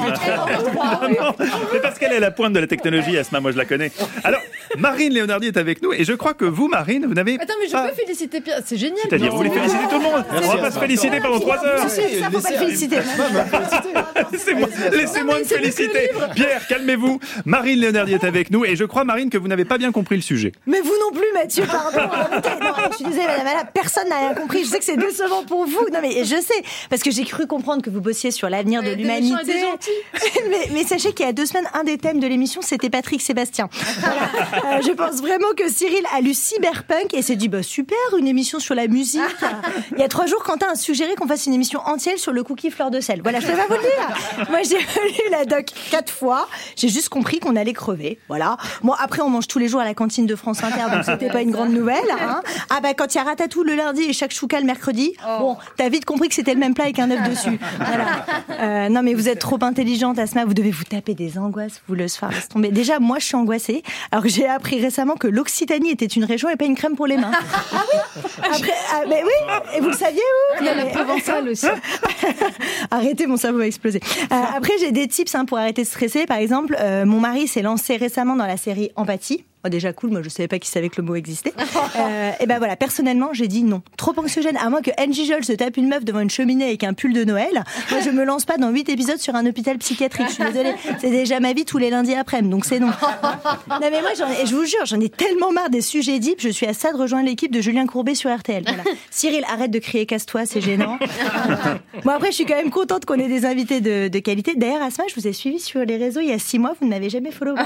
Non, c'est parce qu'elle est à la pointe de la technologie, Asma, moi je la connais. Alors, Marine Léonardi est avec nous et je crois que vous, Marine, vous n'avez. Attends, mais je pas... peux féliciter Pierre, c'est génial. C'est-à-dire, vous voulez féliciter tout le monde? On va pas se féliciter pendant trois heures. Ça, faut pas le féliciter. Laissez-moi, laissez-moi me féliciter. Pierre, calmez-vous. Marine Léonardi est avec nous et je crois, Marine, que vous n'avez pas bien compris le sujet. Mais vous non plus, Mathieu, pardon. Non, je suis désolée, madame Mala, personne n'a rien compris. Je sais que c'est décevant pour vous. Non, mais je sais, parce que j'ai cru comprendre que vous bossiez sur l'avenir de l'humanité. mais, mais sachez qu'il y a deux semaines, un des thèmes de l'émission, c'était Patrick Sébastien. Voilà. Euh, je pense vraiment que Cyril a lu Cyberpunk et s'est dit, bah super, une émission sur la musique. Il y a trois jours, Quentin a suggéré qu'on fasse une émission entière sur le cookie fleur de sel. Voilà, je peux pas vous le dire. Moi, j'ai lu la doc quatre fois. J'ai juste compris qu'on allait crever. Voilà. Bon, après, on mange tous les jours à la cantine de France Inter, donc c'était pas une grande nouvelle. Hein. Ah bah, quand il y a ratatouille le lundi et shakshuka le mercredi, oh. bon, t'as vite compris que c'était le même plat avec un œuf dessus. Voilà. Euh, non, mais vous êtes trop intelligente, Asma. Vous devez vous taper des angoisses, vous le faire laisse tomber. Déjà, moi, je suis angoissée. Alors que j'ai appris récemment que l'Occitanie était une région et pas une crème pour les mains. Ah oui. Après, ah, mais oui. Et vous le saviez, vous? Il y a la provençale aussi. Arrêtez, mon cerveau va exploser. Euh, après, j'ai des tips hein, pour arrêter de stresser. Par exemple, euh, mon mari s'est lancé récemment dans la série Empathie. Oh, déjà cool, moi je savais pas qu'il savait que le mot existait. Euh, et ben voilà, personnellement j'ai dit non. Trop anxiogène, à moins que Angie Joel se tape une meuf devant une cheminée avec un pull de Noël. Moi je me lance pas dans huit épisodes sur un hôpital psychiatrique, je suis désolée. C'est déjà ma vie tous les lundis après-midi, donc c'est non. Non mais moi, j'en ai, je vous jure, j'en ai tellement marre des sujets deep, je suis à ça de rejoindre l'équipe de Julien Courbet sur R T L. Voilà. Cyril, arrête de crier casse-toi, c'est gênant. Bon après je suis quand même contente qu'on ait des invités de, de qualité. D'ailleurs Asma, je vous ai suivi sur les réseaux il y a six mois, vous ne m'avez jamais follow. Non,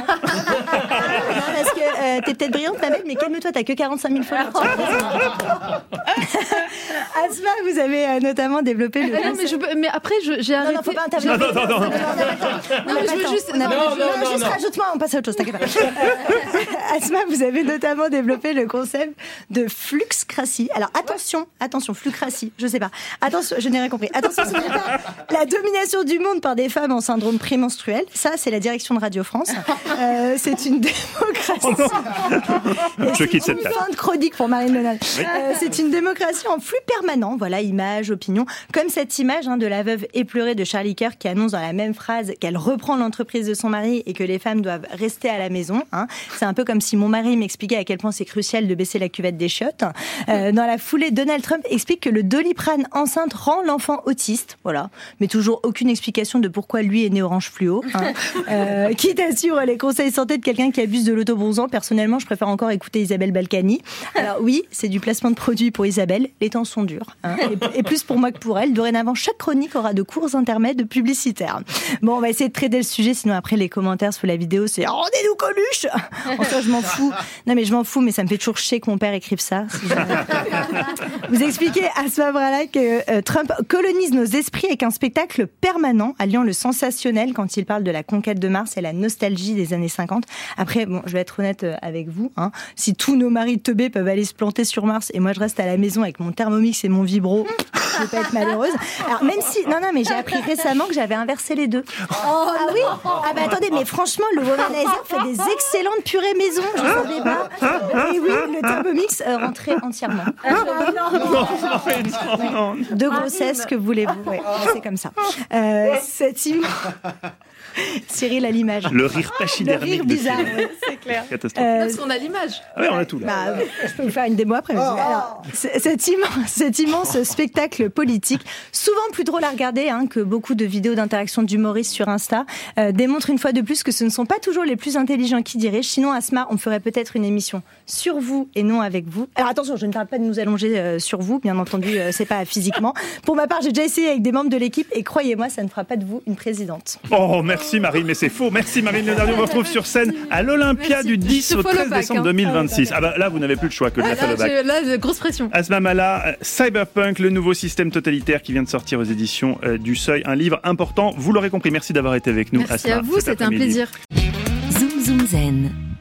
parce que Euh, t'es peut-être brillante, ma belle, mais calme-toi, t'as que quarante-cinq mille followers. Asma, vous avez euh, notamment développé le. Ah non, mais, je, mais après, je, j'ai arrêté. Non, non, faut pas intervenir. Non, non, non, non. Non, mais je veux juste. Non, non, non, non, juste rajoute-moi, on passe à autre chose, t'inquiète pas. Asma, vous avez notamment développé le concept de fluxcratie. Alors attention, attention, fluxcratie, je sais pas. Attention, je n'ai rien compris. Attention, ce n'est pas la domination du monde par des femmes en syndrome prémenstruel. Ça, c'est la direction de Radio France. Euh, c'est une démocratie. Oh je quitte cette table. Fin de chronique pour Marine Léonardi. Oui. Euh, c'est une démocratie en flux permanent. Voilà, images, opinions. Comme cette image hein, de la veuve éplorée de Charlie Kirk qui annonce dans la même phrase qu'elle reprend l'entreprise de son mari et que les femmes doivent rester à la maison. Hein. C'est un peu comme si mon mari m'expliquait à quel point c'est crucial de baisser la cuvette des chiottes. Euh, dans la foulée, Donald Trump explique que le Doliprane enceinte rend l'enfant autiste. Voilà. Mais toujours aucune explication de pourquoi lui est né orange fluo. Hein. Euh, quitte à suivre les conseils santé de quelqu'un qui abuse de l'autobronzant. Personnellement, je préfère encore écouter Isabelle Balkany. Alors oui, c'est du placement de produits pour Isabelle. Les temps sont durs. Hein, et, et plus pour moi que pour elle. Dorénavant, chaque chronique aura de courts intermèdes publicitaires. Bon, on va essayer de traiter le sujet, sinon après les commentaires sous la vidéo, c'est « Rendez-nous Coluche !» En soi, je m'en fous. Non, mais je m'en fous, mais ça me fait toujours chier que mon père écrive ça. Si vous expliquez à ce moment-là que euh, Trump colonise nos esprits avec un spectacle permanent, alliant le sensationnel quand il parle de la conquête de Mars et la nostalgie des années cinquante. Après, bon, je vais être honnête honnête avec vous. Hein. Si tous nos maris teubés peuvent aller se planter sur Mars et moi je reste à la maison avec mon Thermomix et mon vibro, je vais pas être malheureuse. Alors même si, non non, mais j'ai appris récemment que j'avais inversé les deux. Oh, ah oui. Ah bah attendez, mais franchement, le Womanizer fait des excellentes purées maison. Je ne savais pas. Et oui, le Thermomix euh, rentrait entièrement. De grossesse, que voulez-vous? Ouais, c'est comme ça. Euh, cette image... Cyril a l'image. Le rire pachydermique. Le rire bizarre, oui, c'est clair. Catastrophe. Euh, Parce qu'on a l'image. Ah oui, on a tout là. Bah, je peux vous faire une démo après. Oh. Alors, cet, immense, cet immense spectacle politique, souvent plus drôle à regarder hein, que beaucoup de vidéos d'interaction d'humoristes sur Insta, euh, démontre une fois de plus que ce ne sont pas toujours les plus intelligents qui dirigent. Sinon, Asma, on ferait peut-être une émission sur vous et non avec vous. Alors attention, je ne parle pas de nous allonger euh, sur vous, bien entendu, euh, c'est pas physiquement. Pour ma part, j'ai déjà essayé avec des membres de l'équipe et croyez-moi, ça ne fera pas de vous une présidente. Oh, merci. Merci Marine, mais c'est faux. Merci Marine Le Dernier. On vous retrouve sur scène à l'Olympia du dix au treize décembre deux mille vingt-six. Ah bah là, vous n'avez plus le choix que de la follow back. Là, grosse pression. Asma Mala, Cyberpunk, le nouveau système totalitaire qui vient de sortir aux éditions euh, du Seuil. Un livre important, vous l'aurez compris. Merci d'avoir été avec nous, Merci Asma. Merci à vous, c'était un plaisir. Zoom Zoom Zen.